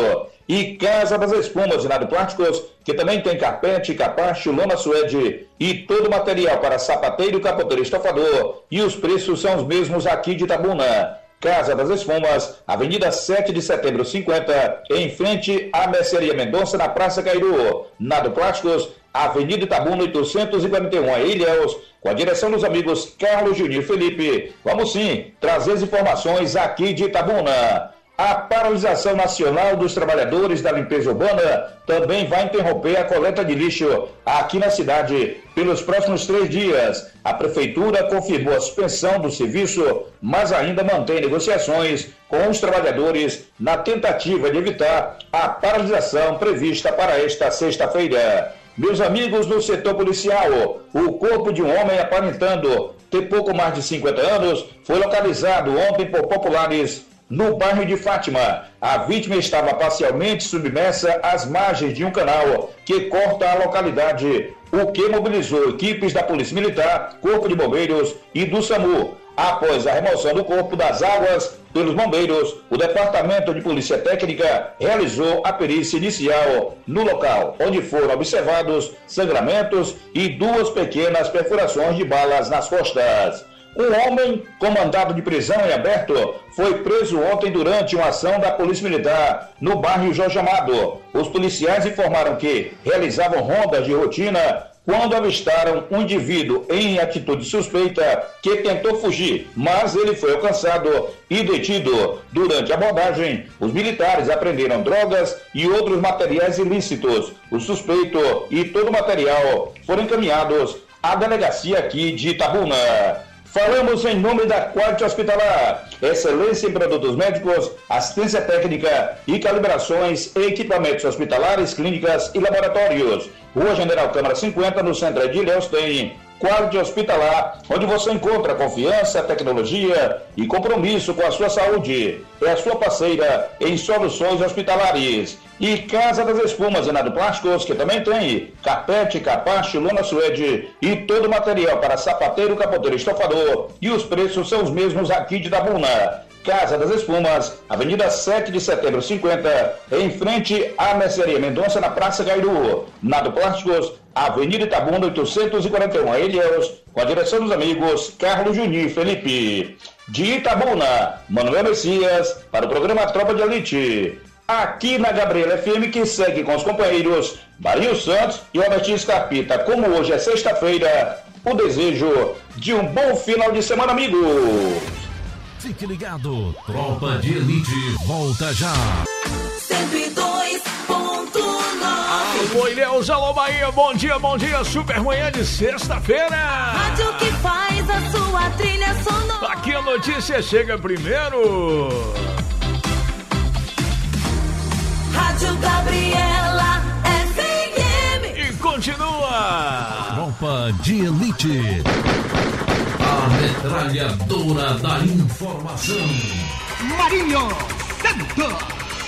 Speaker 19: E Casa das Espumas e Nado Plásticos, que também tem carpete, capacho, lona suede e todo o material para sapateiro, capoteiro e estofador. E os preços são os mesmos aqui de Itabuna. Casa das Espumas, Avenida sete de setembro cinquenta, em frente à Mercearia Mendonça, na Praça Cairu. Nado Plásticos, Avenida Itabuna oitocentos e quarenta e um, a Ilhéus, com a direção dos amigos Carlos, Juninho e Felipe. Vamos sim trazer as informações aqui de Itabuna. A paralisação nacional dos trabalhadores da limpeza urbana também vai interromper a coleta de lixo aqui na cidade pelos próximos três dias. A Prefeitura confirmou a suspensão do serviço, mas ainda mantém negociações com os trabalhadores na tentativa de evitar a paralisação prevista para esta sexta-feira. Meus amigos do setor policial, o corpo de um homem aparentando ter pouco mais de cinquenta anos foi localizado ontem por populares no bairro de Fátima. A vítima estava parcialmente submersa às margens de um canal que corta a localidade, o que mobilizou equipes da Polícia Militar, Corpo de Bombeiros e do SAMU. Após a remoção do corpo das águas pelos bombeiros, o Departamento de Polícia Técnica realizou a perícia inicial no local, onde foram observados sangramentos e duas pequenas perfurações de balas nas costas. Um homem com mandado de prisão em aberto foi preso ontem durante uma ação da Polícia Militar no bairro Jorge Amado. Os policiais informaram que realizavam rondas de rotina quando avistaram um indivíduo em atitude suspeita que tentou fugir, mas ele foi alcançado e detido. Durante a abordagem, os militares apreenderam drogas e outros materiais ilícitos. O suspeito e todo o material foram encaminhados à delegacia aqui de Itabuna. Falamos em nome da Quality Hospitalar, excelência em produtos médicos, assistência técnica e calibrações em equipamentos hospitalares, clínicas e laboratórios. Rua General Câmara cinquenta, no centro de Ilhéus, tem Quality Hospitalar, onde você encontra confiança, tecnologia e compromisso com a sua saúde. É a sua parceira em soluções hospitalares. E Casa das Espumas e Nado Plásticos, que também tem carpete, capacho, lona suede e todo o material para sapateiro, capoteiro e estofador. E os preços são os mesmos aqui de Itabuna. Casa das Espumas, Avenida sete de setembro cinquenta, em frente à Mercearia Mendonça, na Praça Cairu. Nado Plásticos, Avenida Itabuna oitocentos e quarenta e um, a Ilhéus, com a direção dos amigos Carlos, Juninho e Felipe. De Itabuna, Manuel Messias, para o programa Tropa de Elite. Aqui na Gabriela F M, que segue com os companheiros Marinho Santos e Robertinho Scarpita. Como hoje é sexta-feira, o desejo de um bom final de semana, amigos.
Speaker 1: Fique ligado, Tropa de Elite volta já.
Speaker 2: cento e dois ponto nove.
Speaker 4: Alô, Ilhéus, alô, Bahia, bom dia, bom dia, super manhã de sexta-feira.
Speaker 2: Rádio que faz a sua trilha sonora.
Speaker 4: Aqui a notícia chega primeiro.
Speaker 2: Rádio Gabriela F M.
Speaker 4: E continua.
Speaker 1: Tropa de Elite. A metralhadora da informação.
Speaker 5: Marinho Santos.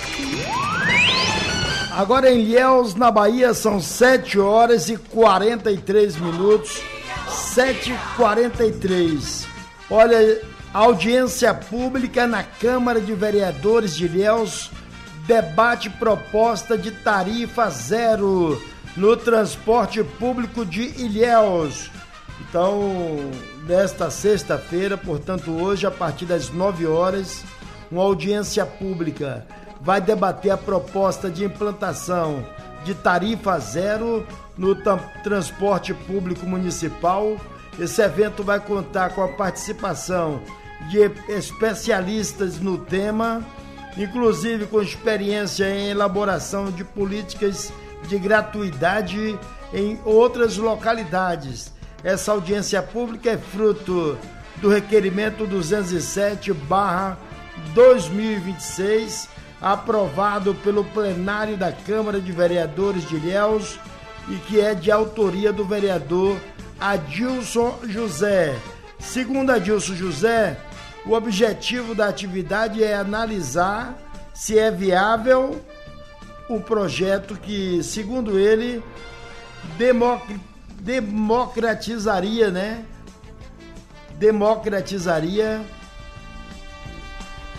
Speaker 5: Agora em Ilhéus, na Bahia, são sete horas e quarenta e três minutos. sete e quarenta e três. Olha, audiência pública na Câmara de Vereadores de Ilhéus debate proposta de tarifa zero no transporte público de Ilhéus. Então, nesta sexta-feira, portanto hoje, a partir das nove horas, uma audiência pública vai debater a proposta de implantação de tarifa zero no t- transporte público municipal. Esse evento vai contar com a participação de especialistas no tema, inclusive com experiência em elaboração de políticas de gratuidade em outras localidades. Essa audiência pública é fruto do requerimento duzentos e sete barra dois mil e vinte e seis, aprovado pelo plenário da Câmara de Vereadores de Ilhéus e que é de autoria do vereador Adilson José. Segundo Adilson José, o objetivo da atividade é analisar se é viável o projeto que, segundo ele, democ- democratizaria, né? Democratizaria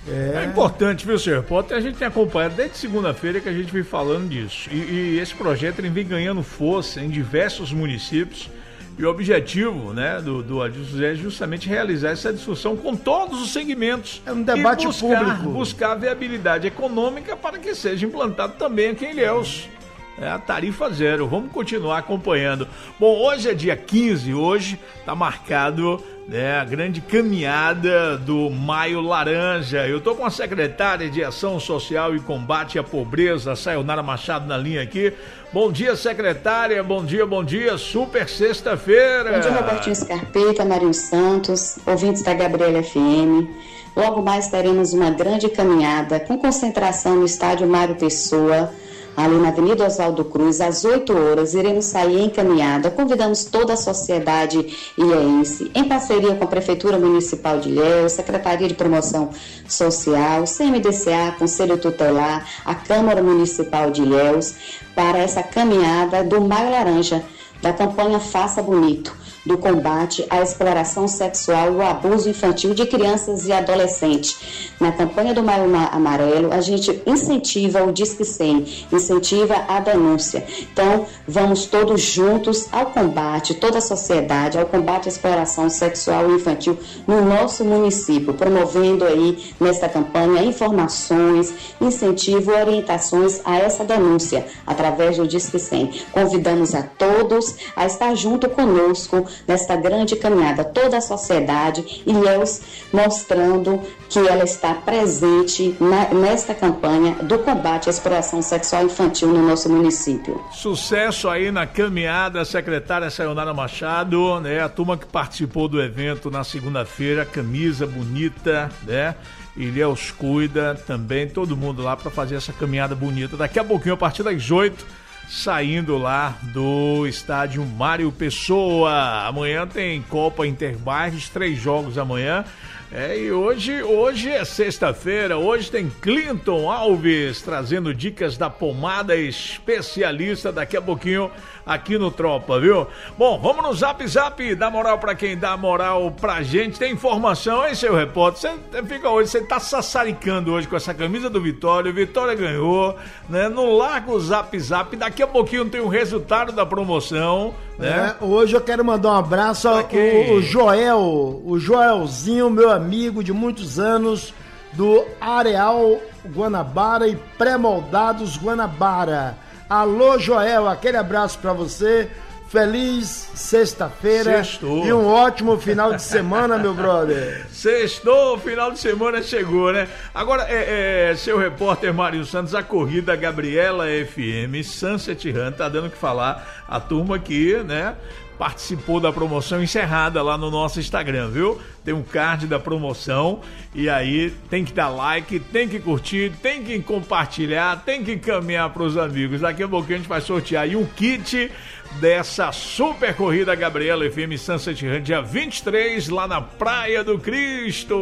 Speaker 4: É. É importante, viu, senhor repórter? A gente tem acompanhado desde segunda-feira que a gente vem falando disso. E, e esse projeto ele vem ganhando força em diversos municípios. E o objetivo, né, do, do Adilson é justamente realizar essa discussão com todos os segmentos.
Speaker 5: É um debate
Speaker 4: e buscar,
Speaker 5: público.
Speaker 4: Buscar viabilidade econômica para que seja implantado também aqui em Ilhéus. É a tarifa zero. Vamos continuar acompanhando. Bom, hoje é dia quinze, hoje está marcado, né, a grande caminhada do Maio Laranja. Eu estou com a secretária de Ação Social e Combate à Pobreza, Sayonara Machado, na linha aqui. Bom dia, secretária. Bom dia, bom dia. Super sexta-feira.
Speaker 20: Bom dia, Robertinho Scarpeta, Marinho Santos, ouvintes da Gabriela F M. Logo mais teremos uma grande caminhada com concentração no estádio Mário Pessoa, ali na Avenida Oswaldo Cruz, às oito horas, iremos sair em caminhada. Convidamos toda a sociedade ilhéense, em parceria com a Prefeitura Municipal de Ilhéus, Secretaria de Promoção Social, C M D C A, Conselho Tutelar, a Câmara Municipal de Ilhéus, para essa caminhada do Maio Laranja, da campanha Faça Bonito, do combate à exploração sexual e o abuso infantil de crianças e adolescentes. Na campanha do Maio Amarelo, a gente incentiva o Disque cem, incentiva a denúncia. Então, vamos todos juntos ao combate, toda a sociedade, ao combate à exploração sexual e infantil no nosso município, promovendo aí, nesta campanha, informações, incentivo e orientações a essa denúncia, através do Disque cem. Convidamos a todos a estar junto conosco nesta grande caminhada, toda a sociedade, Ilhéus mostrando que ela está presente na, nesta campanha do combate à exploração sexual infantil no nosso município.
Speaker 4: Sucesso aí na caminhada, secretária Sayonara Machado, né? A turma que participou do evento na segunda-feira, camisa bonita, né? Ilhéus cuida também, todo mundo lá para fazer essa caminhada bonita. Daqui a pouquinho, a partir das oito, saindo lá do estádio Mário Pessoa. Amanhã tem Copa Interbairros, três jogos amanhã. É, e hoje, hoje é sexta-feira, hoje tem Clinton Alves trazendo dicas da pomada especialista daqui a pouquinho aqui no Tropa, viu? Bom, vamos no Zap Zap, dá moral pra quem dá moral pra gente. Tem informação, hein, seu repórter? Você fica hoje, você tá sassaricando hoje com essa camisa do Vitória, o Vitória ganhou, né? No Largo Zap Zap, daqui a pouquinho tem o resultado da promoção, né?
Speaker 5: É, hoje eu quero mandar um abraço ao o Joel, o Joelzinho, meu amigo de muitos anos, do Areal Guanabara e Pré-Moldados Guanabara. Alô, Joel, aquele abraço pra você. Feliz sexta-feira e um ótimo final de semana, meu brother.
Speaker 4: Sextou, final de semana chegou, né? Agora, é, é, seu repórter Mário Santos, a corrida Gabriela F M, Sunset Run, tá dando o que falar. A turma aqui, né, participou da promoção encerrada lá no nosso Instagram, viu? Tem um card da promoção e aí tem que dar like, tem que curtir, tem que compartilhar, tem que encaminhar para os amigos. Daqui a pouquinho a gente vai sortear aí um kit dessa super corrida Gabriela F M Sunset Run, dia vinte e três, lá na Praia do Cristo.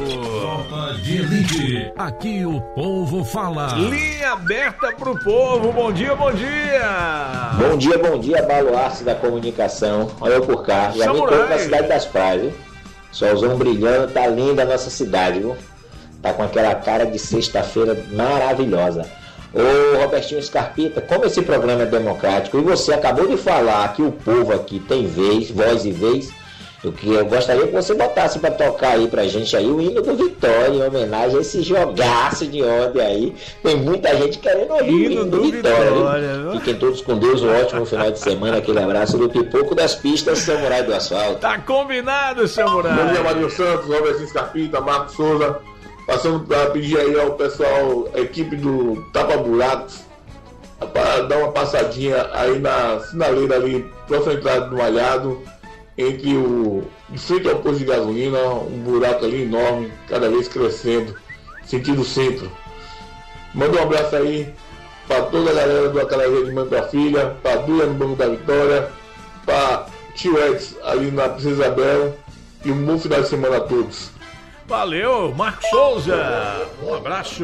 Speaker 1: Tropa de Elite, aqui o povo fala.
Speaker 4: Linha aberta pro povo, bom dia, bom dia.
Speaker 21: Bom dia, bom dia, baluarte da comunicação. Olha eu por cá, já vim todo na cidade das praias, viu? Solzão brilhando, tá linda a nossa cidade, viu? Tá com aquela cara de sexta-feira maravilhosa. Ô Robertinho Scarpita, como esse programa é democrático e você acabou de falar que o povo aqui tem vez, voz e vez, eu, que eu gostaria que você botasse pra tocar aí pra gente aí o hino do Vitória, em homenagem a esse jogaço de ontem aí. Tem muita gente querendo ouvir o hino do, do Vitória, Vitória. Fiquem todos com Deus, um ótimo final de semana, aquele abraço do Pipoco das Pistas, Samurai do Asfalto.
Speaker 4: Tá combinado, Samurai.
Speaker 14: Bom dia, Marinho Santos, Robertinho Scarpita, Marcos Souza. Passando para pedir aí ao pessoal, a equipe do Tapa Buracos, para dar uma passadinha aí na sinaleira ali, próxima entrada do Malhado, entre o, de frente ao posto de gasolina, um buraco ali enorme, cada vez crescendo, sentido centro. Manda um abraço aí para toda a galera do Acalaria de Mãe pra Filha, para a Dula no Banco da Vitória, para Tio Edson ali na Princesa Isabel, e um bom final de semana a todos.
Speaker 4: Valeu, Marcos Souza, um abraço.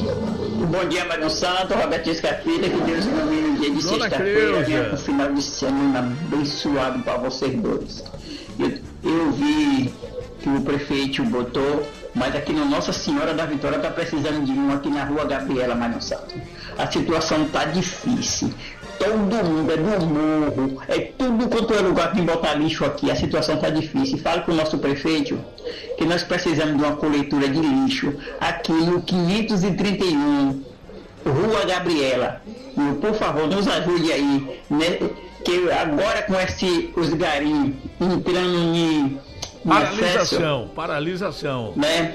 Speaker 22: Bom dia, Marinho Santos, Robertinho Scarpita, que Deus ilumine o dia de sexta-feira, um final de semana abençoado para vocês dois. Eu, eu vi que o prefeito botou mas aqui no Nossa Senhora da Vitória está precisando de um aqui na rua Gabriela Mário Santos. A situação está difícil. Todo mundo é do morro, é tudo quanto é lugar de botar lixo aqui. A situação está difícil. Fale com o nosso prefeito que nós precisamos de uma coletora de lixo aqui no quinhentos e trinta e um, Rua Gabriela. E, por favor, nos ajude aí, né? Que agora com esse, os garim entrando em, em
Speaker 4: Paralisação,
Speaker 22: acesso,
Speaker 4: paralisação.
Speaker 22: né?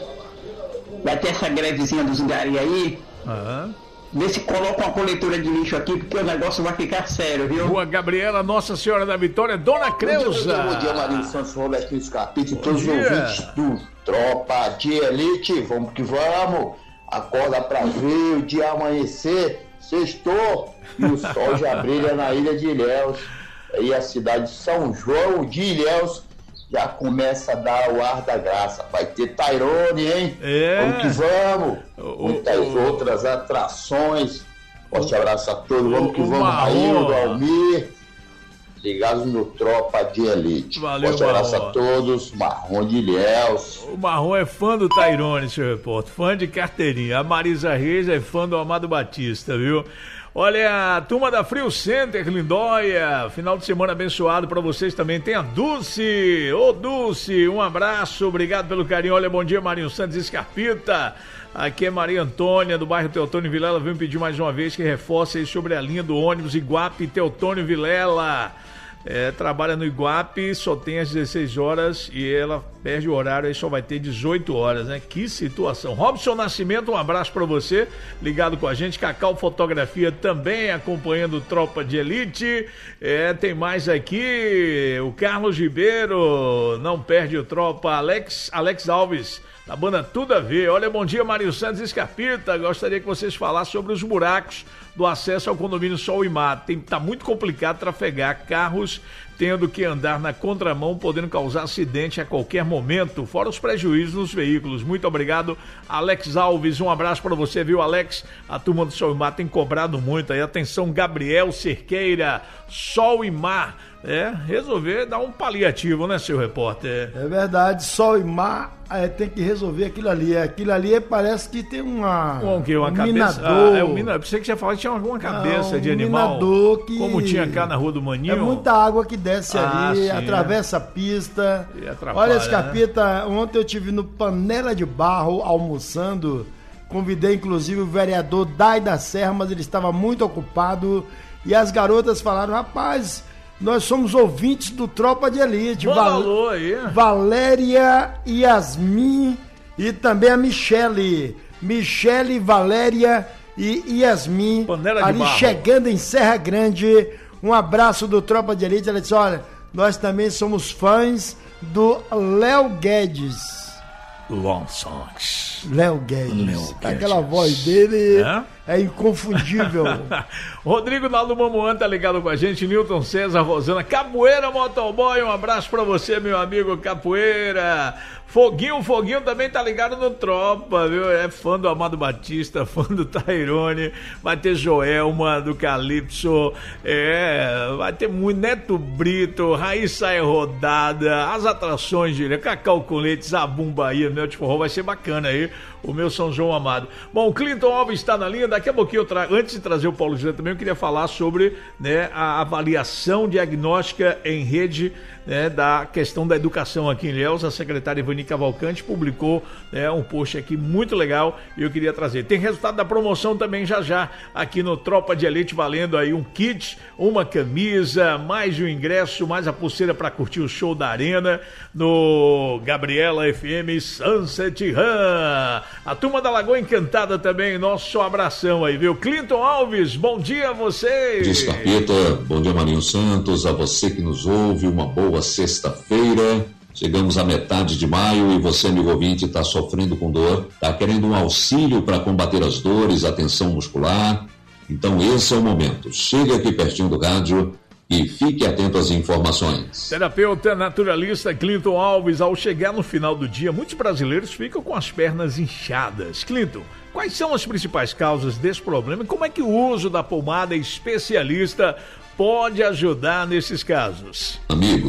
Speaker 22: Vai ter essa grevezinha dos garim aí.
Speaker 4: Aham.
Speaker 22: Vê se coloca uma coletora de lixo aqui, porque o negócio vai ficar sério, viu?
Speaker 4: Rua Gabriela, Nossa Senhora da Vitória, Dona Creuza.
Speaker 3: Bom dia, bom dia, Marinho Santos, Robertinho Scarpite e todos os
Speaker 4: dia.
Speaker 3: ouvintes do Tropa de Elite. Vamos que vamos. Acorda pra ver o dia amanhecer. Sextou e o sol já brilha na ilha de Ilhéus. E a cidade de São João de Ilhéus já começa a dar o ar da graça. Vai ter Tairone, hein?
Speaker 4: É.
Speaker 3: Vamos que vamos. Muitas outras atrações. Forte abraço a todos. Vamos que vamos. Raildo, Almir. Ligados no Tropa de Elite.
Speaker 4: Valeu,
Speaker 3: Forte abraço
Speaker 4: Marrom.
Speaker 3: a todos. Marrom de Ilhéus.
Speaker 4: O Marrom é fã do Tairone, seu repórter. Fã de carteirinha. A Marisa Reis é fã do Amado Batista, viu? Olha, a turma da Frio Center, Lindóia, final de semana abençoado pra vocês também. Tem a Dulce, ô Dulce, um abraço, obrigado pelo carinho. Olha, bom dia, Marinho Santos Escarpita. Aqui é Maria Antônia, do bairro Teotônio Vilela. Vem pedir mais uma vez que reforce aí sobre a linha do ônibus Iguape Teotônio Vilela. É, trabalha no Iguape, só tem às dezesseis horas e ela perde o horário, aí só vai ter dezoito horas, né? Que situação. Robson Nascimento, um abraço pra você, ligado com a gente. Cacau Fotografia também acompanhando Tropa de Elite. É, tem mais aqui, o Carlos Ribeiro, não perde o Tropa. Alex, Alex Alves, da banda Tudo a Ver. Olha, bom dia, Mário Santos Escarpita. Gostaria que vocês falassem sobre os buracos do acesso ao condomínio Sol e Mar. Tem, tá muito complicado trafegar, carros tendo que andar na contramão, podendo causar acidente a qualquer momento, fora os prejuízos nos veículos. Muito obrigado, Alex Alves. Um abraço para você, viu, Alex? A turma do Sol e Mar tem cobrado muito aí. Atenção, Gabriel Cerqueira, Sol e Mar. É, resolver dar um paliativo, né, seu repórter?
Speaker 5: É verdade, Sol e Mar é, tem que resolver aquilo ali. Aquilo ali parece que tem uma.
Speaker 4: Um, que, uma
Speaker 5: um
Speaker 4: cabeça.
Speaker 5: minador.
Speaker 4: Ah, é um minador. Pensei que você ia falar que tinha alguma cabeça
Speaker 5: Não,
Speaker 4: de
Speaker 5: um
Speaker 4: animal.
Speaker 5: minador que
Speaker 4: Como tinha cá na Rua do Maninho.
Speaker 5: É muita água que desce
Speaker 4: Ah,
Speaker 5: ali,
Speaker 4: sim,
Speaker 5: atravessa a pista.
Speaker 4: E atrapalha,
Speaker 5: Olha, Escarpita, ontem eu tive no Panela de Barro almoçando. Convidei inclusive o vereador Dai da Serra, mas ele estava muito ocupado. E as garotas falaram: rapaz, nós somos ouvintes do Tropa de Elite.
Speaker 4: Manda alô aí.
Speaker 5: Valéria, Yasmin e também a Michele. Michele, Valéria e Yasmin.
Speaker 4: Panela de
Speaker 5: ali
Speaker 4: Barro.
Speaker 5: chegando em Serra Grande. Um abraço do Tropa de Elite. Ela disse: olha, nós também somos fãs do Léo Guedes.
Speaker 4: Long Songs.
Speaker 5: Léo Guedes.
Speaker 4: Léo Guedes.
Speaker 5: Aquela voz dele
Speaker 4: É?
Speaker 5: é inconfundível.
Speaker 4: Rodrigo Naldo Mamuan tá ligado com a gente, Newton César, Rosana, Capoeira Motoboy, um abraço pra você, meu amigo Capoeira. Foguinho, Foguinho também tá ligado no Tropa, viu? É fã do Amado Batista, fã do Tairone, vai ter Joelma, do Calypso, é, vai ter muito, Neto Brito, Raíssa é Rodada, as atrações de Cacau com Leite, Zabum Bahia, Mel de Forró, vai ser bacana aí, o meu São João amado. Bom, o Clinton Alves está na linha, daqui a pouquinho eu trago, antes de trazer o Paulo José também, eu queria falar sobre, né, a avaliação diagnóstica em rede, né, da questão da educação aqui em Ilhéus. A secretária Ivani Cavalcante publicou, né, um post aqui muito legal e eu queria trazer. Tem resultado da promoção também já já aqui no Tropa de Elite, valendo aí um kit, uma camisa, mais de um ingresso, mais a pulseira para curtir o show da Arena no Gabriela F M Sunset Run. A turma da Lagoa Encantada também, nosso abração aí, viu? Clinton Alves, bom dia a vocês.
Speaker 8: Escarpita, bom dia Marinho Santos, a você que nos ouve, uma boa sexta-feira. Chegamos à metade de maio e você, amigo ouvinte, está sofrendo com dor, está querendo um auxílio para combater as dores, a tensão muscular. Então esse é o momento. Chega aqui pertinho do rádio e fique atento às informações.
Speaker 4: Terapeuta naturalista Clinton Alves, ao chegar no final do dia, muitos brasileiros ficam com as pernas inchadas. Clinton, quais são as principais causas desse problema e como é que o uso da pomada especialista pode ajudar nesses casos?
Speaker 8: Amigos,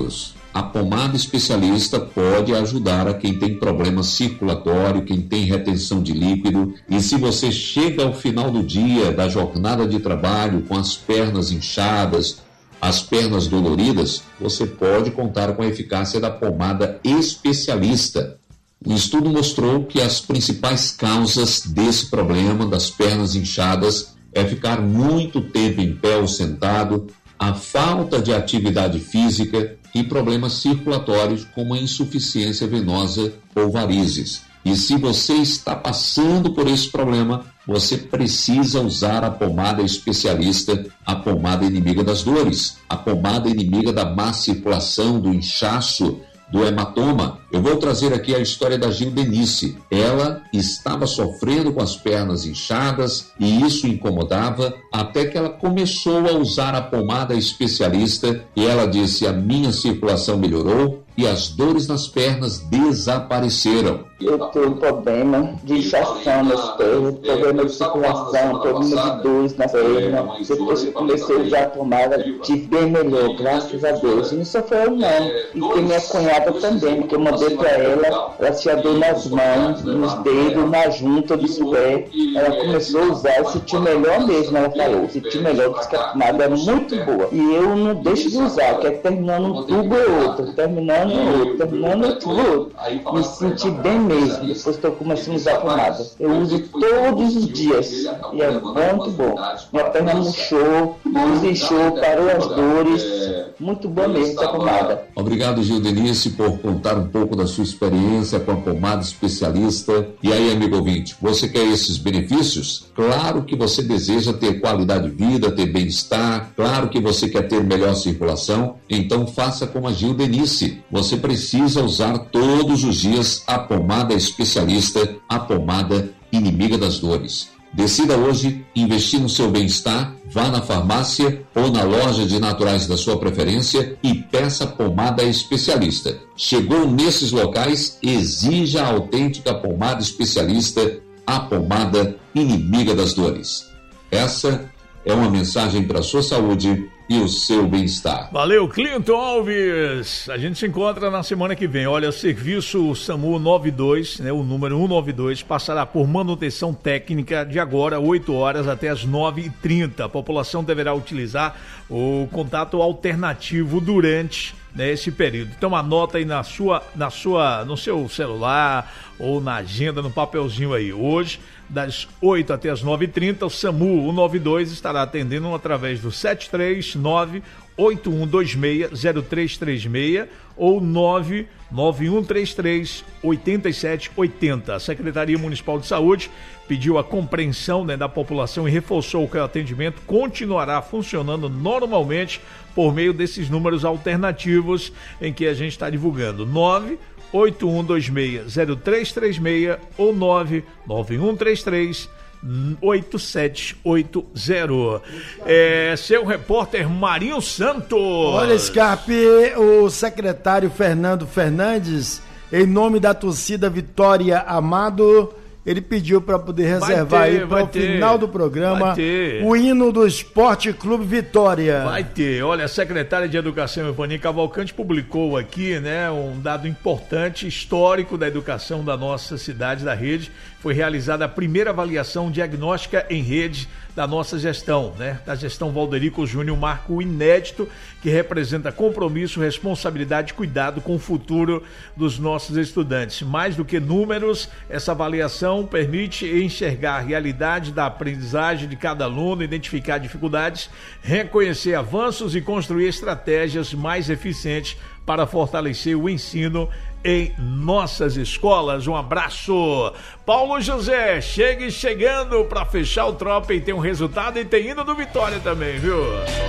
Speaker 8: A pomada especialista pode ajudar a quem tem problema circulatório, quem tem retenção de líquido. E se você chega ao final do dia, da jornada de trabalho, com as pernas inchadas, as pernas doloridas, você pode contar com a eficácia da pomada especialista. Um estudo mostrou que as principais causas desse problema, das pernas inchadas, é ficar muito tempo em pé ou sentado, a falta de atividade física e problemas circulatórios como a insuficiência venosa ou varizes. E se você está passando por esse problema, você precisa usar a pomada especialista, a pomada inimiga das dores, a pomada inimiga da má circulação, do inchaço, do hematoma. Eu vou trazer aqui a história da Gildenice. Ela estava sofrendo com as pernas inchadas e isso incomodava até que ela começou a usar a pomada especialista e ela disse: a minha circulação melhorou e as dores nas pernas desapareceram.
Speaker 13: Eu tenho problema de inchação nas pernas, problema de circulação, problema de dores nas pernas. Depois que comecei a usar a pomada, tive bem melhor, graças a Deus. E não sofreu não. E tem minha cunhada também, que eu mandei para ela, ela tinha dor nas mãos, nos dedos, na junta dos pés. Ela começou a usar e sentiu melhor mesmo, ela falou. Sentiu melhor, disse que a pomada é muito boa. E eu não deixo de usar, que é terminando um tubo ou outro, terminando outro, terminando outro. Me senti bem mesmo, depois que eu comecei a usar a pomada. Eu uso todos os dias e é muito bom. Minha perna murchou, desinchou, parou as dores. Muito bom mesmo essa pomada.
Speaker 8: Obrigado, Gildenice, por contar um pouco da sua experiência com a pomada especialista. E aí, amigo ouvinte, você quer esses benefícios? Claro que você deseja ter qualidade de vida, ter bem-estar, claro que você quer ter melhor circulação, então faça como a Gildenice. Você precisa usar todos os dias a pomada especialista, a pomada inimiga das dores. Decida hoje investir no seu bem-estar, vá na farmácia ou na loja de naturais da sua preferência e peça pomada especialista. Chegou nesses locais, exija a autêntica pomada especialista, a pomada inimiga das dores. Essa é uma mensagem para a sua saúde e o seu bem-estar.
Speaker 4: Valeu, Clinton Alves. A gente se encontra na semana que vem. Olha, o serviço SAMU noventa e dois, né, o número cento e noventa e dois, passará por manutenção técnica de agora, oito horas até as nove e trinta. A população deverá utilizar o contato alternativo durante, né, esse período. Então anota aí na sua, na sua, no seu celular ou na agenda, no papelzinho aí. Hoje, das oito até as nove e trinta, o SAMU cento e noventa e dois estará atendendo através do sete três nove oito um dois seis zero três três seis ou nove nove um três três oito sete oito zero. A Secretaria Municipal de Saúde pediu a compreensão, né, da população e reforçou que o atendimento continuará funcionando normalmente por meio desses números alternativos em que a gente está divulgando. nove oito um dois seis zero três três seis ou nove nove um três três oito sete oito zero. É, seu repórter Marinho Santos.
Speaker 5: Olha, Scarpe, o secretário Fernando Fernandes, em nome da torcida Vitória Amado, ele pediu para poder reservar ter, aí para o ter, final do programa o hino do Esporte Clube Vitória.
Speaker 4: Vai ter. Olha, a secretária de Educação, Ivani Cavalcante, publicou aqui, né, um dado importante, histórico da educação da nossa cidade, da rede. Foi realizada a primeira avaliação diagnóstica em rede da nossa gestão, né? Da gestão Valderico Júnior, um marco inédito que representa compromisso, responsabilidade e cuidado com o futuro dos nossos estudantes. Mais do que números, essa avaliação permite enxergar a realidade da aprendizagem de cada aluno, identificar dificuldades, reconhecer avanços e construir estratégias mais eficientes para fortalecer o ensino em nossas escolas. Um abraço. Paulo José, chegue chegando para fechar o Tropa e tem um resultado e tem hino do Vitória também, viu?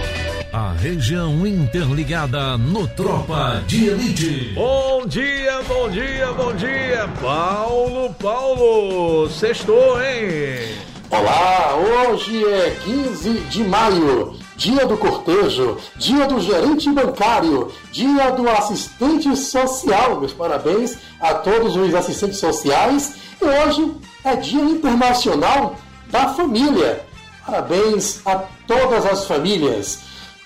Speaker 1: A região interligada no Tropa de Elite.
Speaker 4: Bom dia, bom dia, bom dia, Paulo, Paulo, sextou, hein?
Speaker 9: Olá, hoje é quinze de maio, dia do cortejo, dia do gerente bancário, dia do assistente social. Meus parabéns a todos os assistentes sociais. E hoje é dia internacional da família. Parabéns a todas as famílias.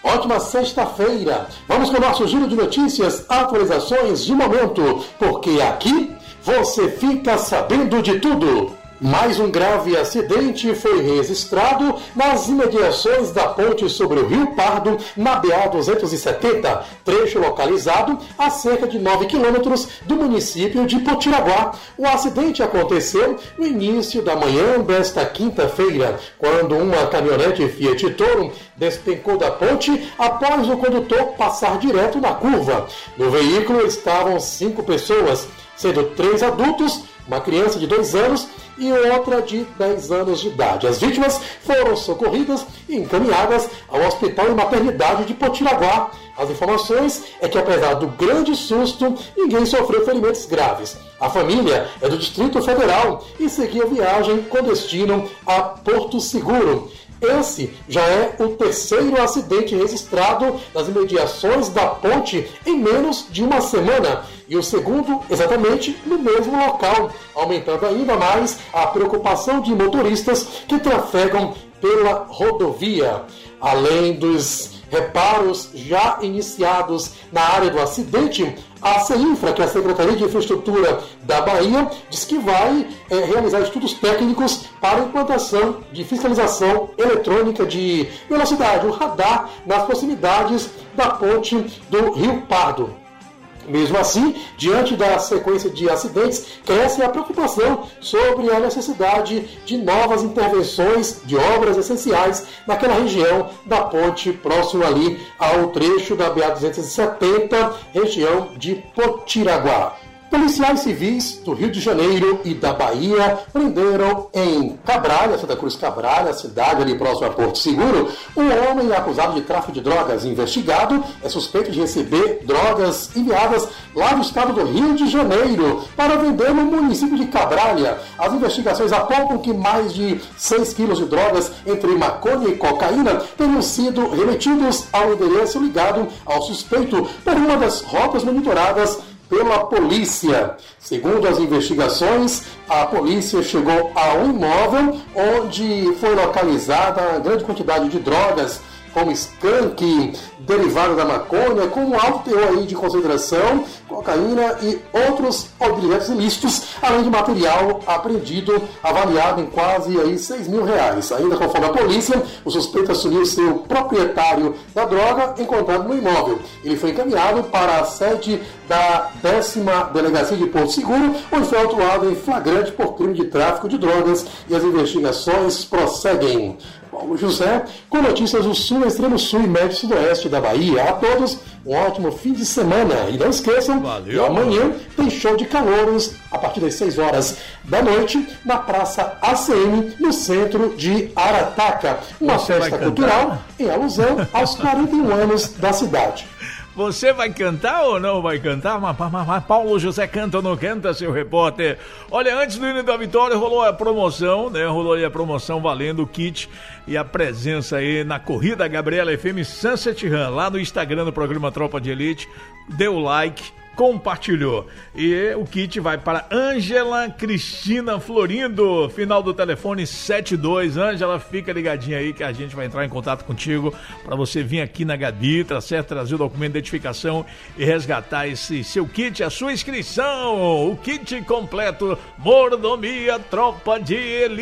Speaker 9: Ótima sexta-feira. Vamos com o nosso giro de notícias, atualizações de momento, porque aqui você fica sabendo de tudo. Mais um grave acidente foi registrado nas imediações da ponte sobre o Rio Pardo, na B A duzentos e setenta, trecho localizado a cerca de nove quilômetros do município de Potiraguá. O acidente aconteceu no início da manhã desta quinta-feira, quando uma caminhonete Fiat Toro despencou da ponte após o condutor passar direto na curva. No veículo estavam cinco pessoas, sendo três adultos, uma criança de dois anos e outra de dez anos de idade. As vítimas foram socorridas e encaminhadas ao Hospital e Maternidade de Potiraguá. As informações é que, apesar do grande susto, ninguém sofreu ferimentos graves. A família é do Distrito Federal e seguia viagem com destino a Porto Seguro. Esse já é o terceiro acidente registrado nas imediações da ponte em menos de uma semana, e o segundo exatamente no mesmo local, aumentando ainda mais a preocupação de motoristas que trafegam pela rodovia. Além dos reparos já iniciados na área do acidente, a CEINFRA, que é a Secretaria de Infraestrutura da Bahia, diz que vai é, realizar estudos técnicos para a implantação de fiscalização eletrônica de velocidade, o radar, nas proximidades da ponte do Rio Pardo. Mesmo assim, diante da sequência de acidentes, cresce a preocupação sobre a necessidade de novas intervenções de obras essenciais naquela região da ponte, próximo ali ao trecho da B A duzentos e setenta, região de Potiraguá. Policiais civis do Rio de Janeiro e da Bahia prenderam em Cabralha, Santa Cruz Cabralha, cidade ali próxima a Porto Seguro, um homem acusado de tráfico de drogas. Investigado é suspeito de receber drogas enviadas lá do estado do Rio de Janeiro para vender no município de Cabralha. As investigações apontam que mais de seis quilos de drogas, entre maconha e cocaína, teriam sido remetidos ao endereço ligado ao suspeito por uma das rotas monitoradas pela polícia. Segundo as investigações, a polícia chegou a um imóvel onde foi localizada grande quantidade de drogas, como skunk, derivado da maconha, com um alto teor aí de concentração, cocaína e outros objetos ilícitos, além de material apreendido, avaliado em quase aí seis mil reais. Ainda conforme a polícia, o suspeito assumiu ser o proprietário da droga encontrado no imóvel. Ele foi encaminhado para a sede da décima Delegacia de Porto Seguro, onde foi autuado em flagrante por crime de tráfico de drogas, e as investigações prosseguem. Paulo José, com notícias do Sul, Extremo Sul e Médio Sudoeste da Bahia. A todos, um ótimo fim de semana. E não esqueçam, que amanhã tem show de calouros a partir das seis horas da noite na Praça A C M, no centro de Arataca. Uma
Speaker 4: Você
Speaker 9: festa cultural em alusão aos quarenta e um anos da cidade.
Speaker 4: Você vai cantar ou não vai cantar? Mas, mas, mas Paulo José canta ou não canta, seu repórter? Olha, antes do hino da vitória rolou a promoção, né? Rolou aí a promoção valendo o kit e a presença aí na Corrida Gabriela F M Sunset Run, lá no Instagram do programa Tropa de Elite. Deu like, compartilhou. E o kit vai para Ângela Cristina Florindo, final do telefone setenta e dois. Ângela, fica ligadinha aí que a gente vai entrar em contato contigo para você vir aqui na Gabi, tá certo? Trazer o documento de identificação e resgatar esse seu kit, a sua inscrição, o kit completo Mordomia Tropa de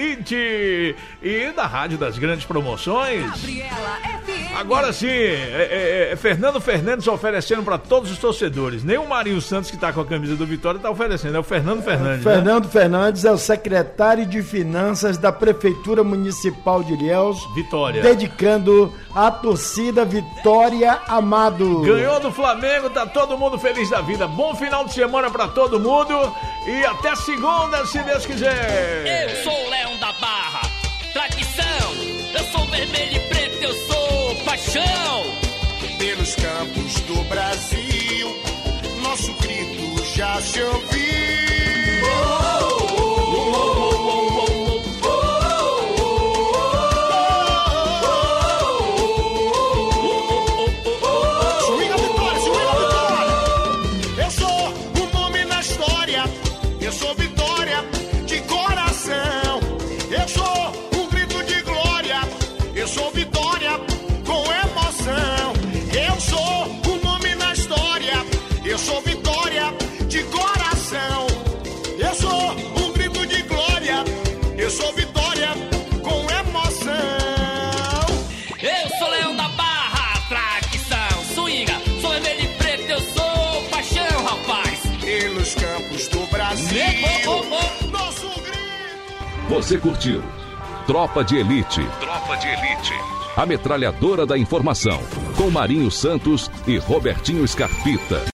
Speaker 4: Elite e da Rádio das Grandes Promoções. Agora sim, é, é, é Fernando Fernandes oferecendo para todos os torcedores. Nem o Marinho Santos, que tá com a camisa do Vitória, tá oferecendo. É o Fernando Fernandes.
Speaker 5: Fernando
Speaker 4: né?
Speaker 5: Fernandes é o secretário de Finanças da Prefeitura Municipal de Ilhéus.
Speaker 4: Vitória.
Speaker 5: Dedicando a torcida Vitória Amado.
Speaker 4: Ganhou do Flamengo, tá todo mundo feliz da vida. Bom final de semana pra todo mundo e até segunda, se Deus quiser.
Speaker 2: Eu sou o Leão da Barra, tradição. Eu sou vermelho e preto, eu sou paixão.
Speaker 6: Pelos campos do Brasil, nosso grito já se ouviu. Oh, oh, oh, oh, oh. Swing a vitória, swing a vitória. Eu sou um nome na história, eu sou Vitória de coração. Eu sou um grito de glória, eu sou Vitória com emoção. sou vitória com emoção.
Speaker 2: Eu sou Leão da Barra, tradição, swinga, sou vermelho e preto, eu sou paixão, rapaz.
Speaker 6: Pelos campos do Brasil,
Speaker 2: oh, oh, oh.
Speaker 6: nosso grito.
Speaker 17: Você curtiu Tropa de Elite.
Speaker 7: Tropa de Elite.
Speaker 17: A metralhadora da informação, com Marinho Santos e Robertinho Scarpita.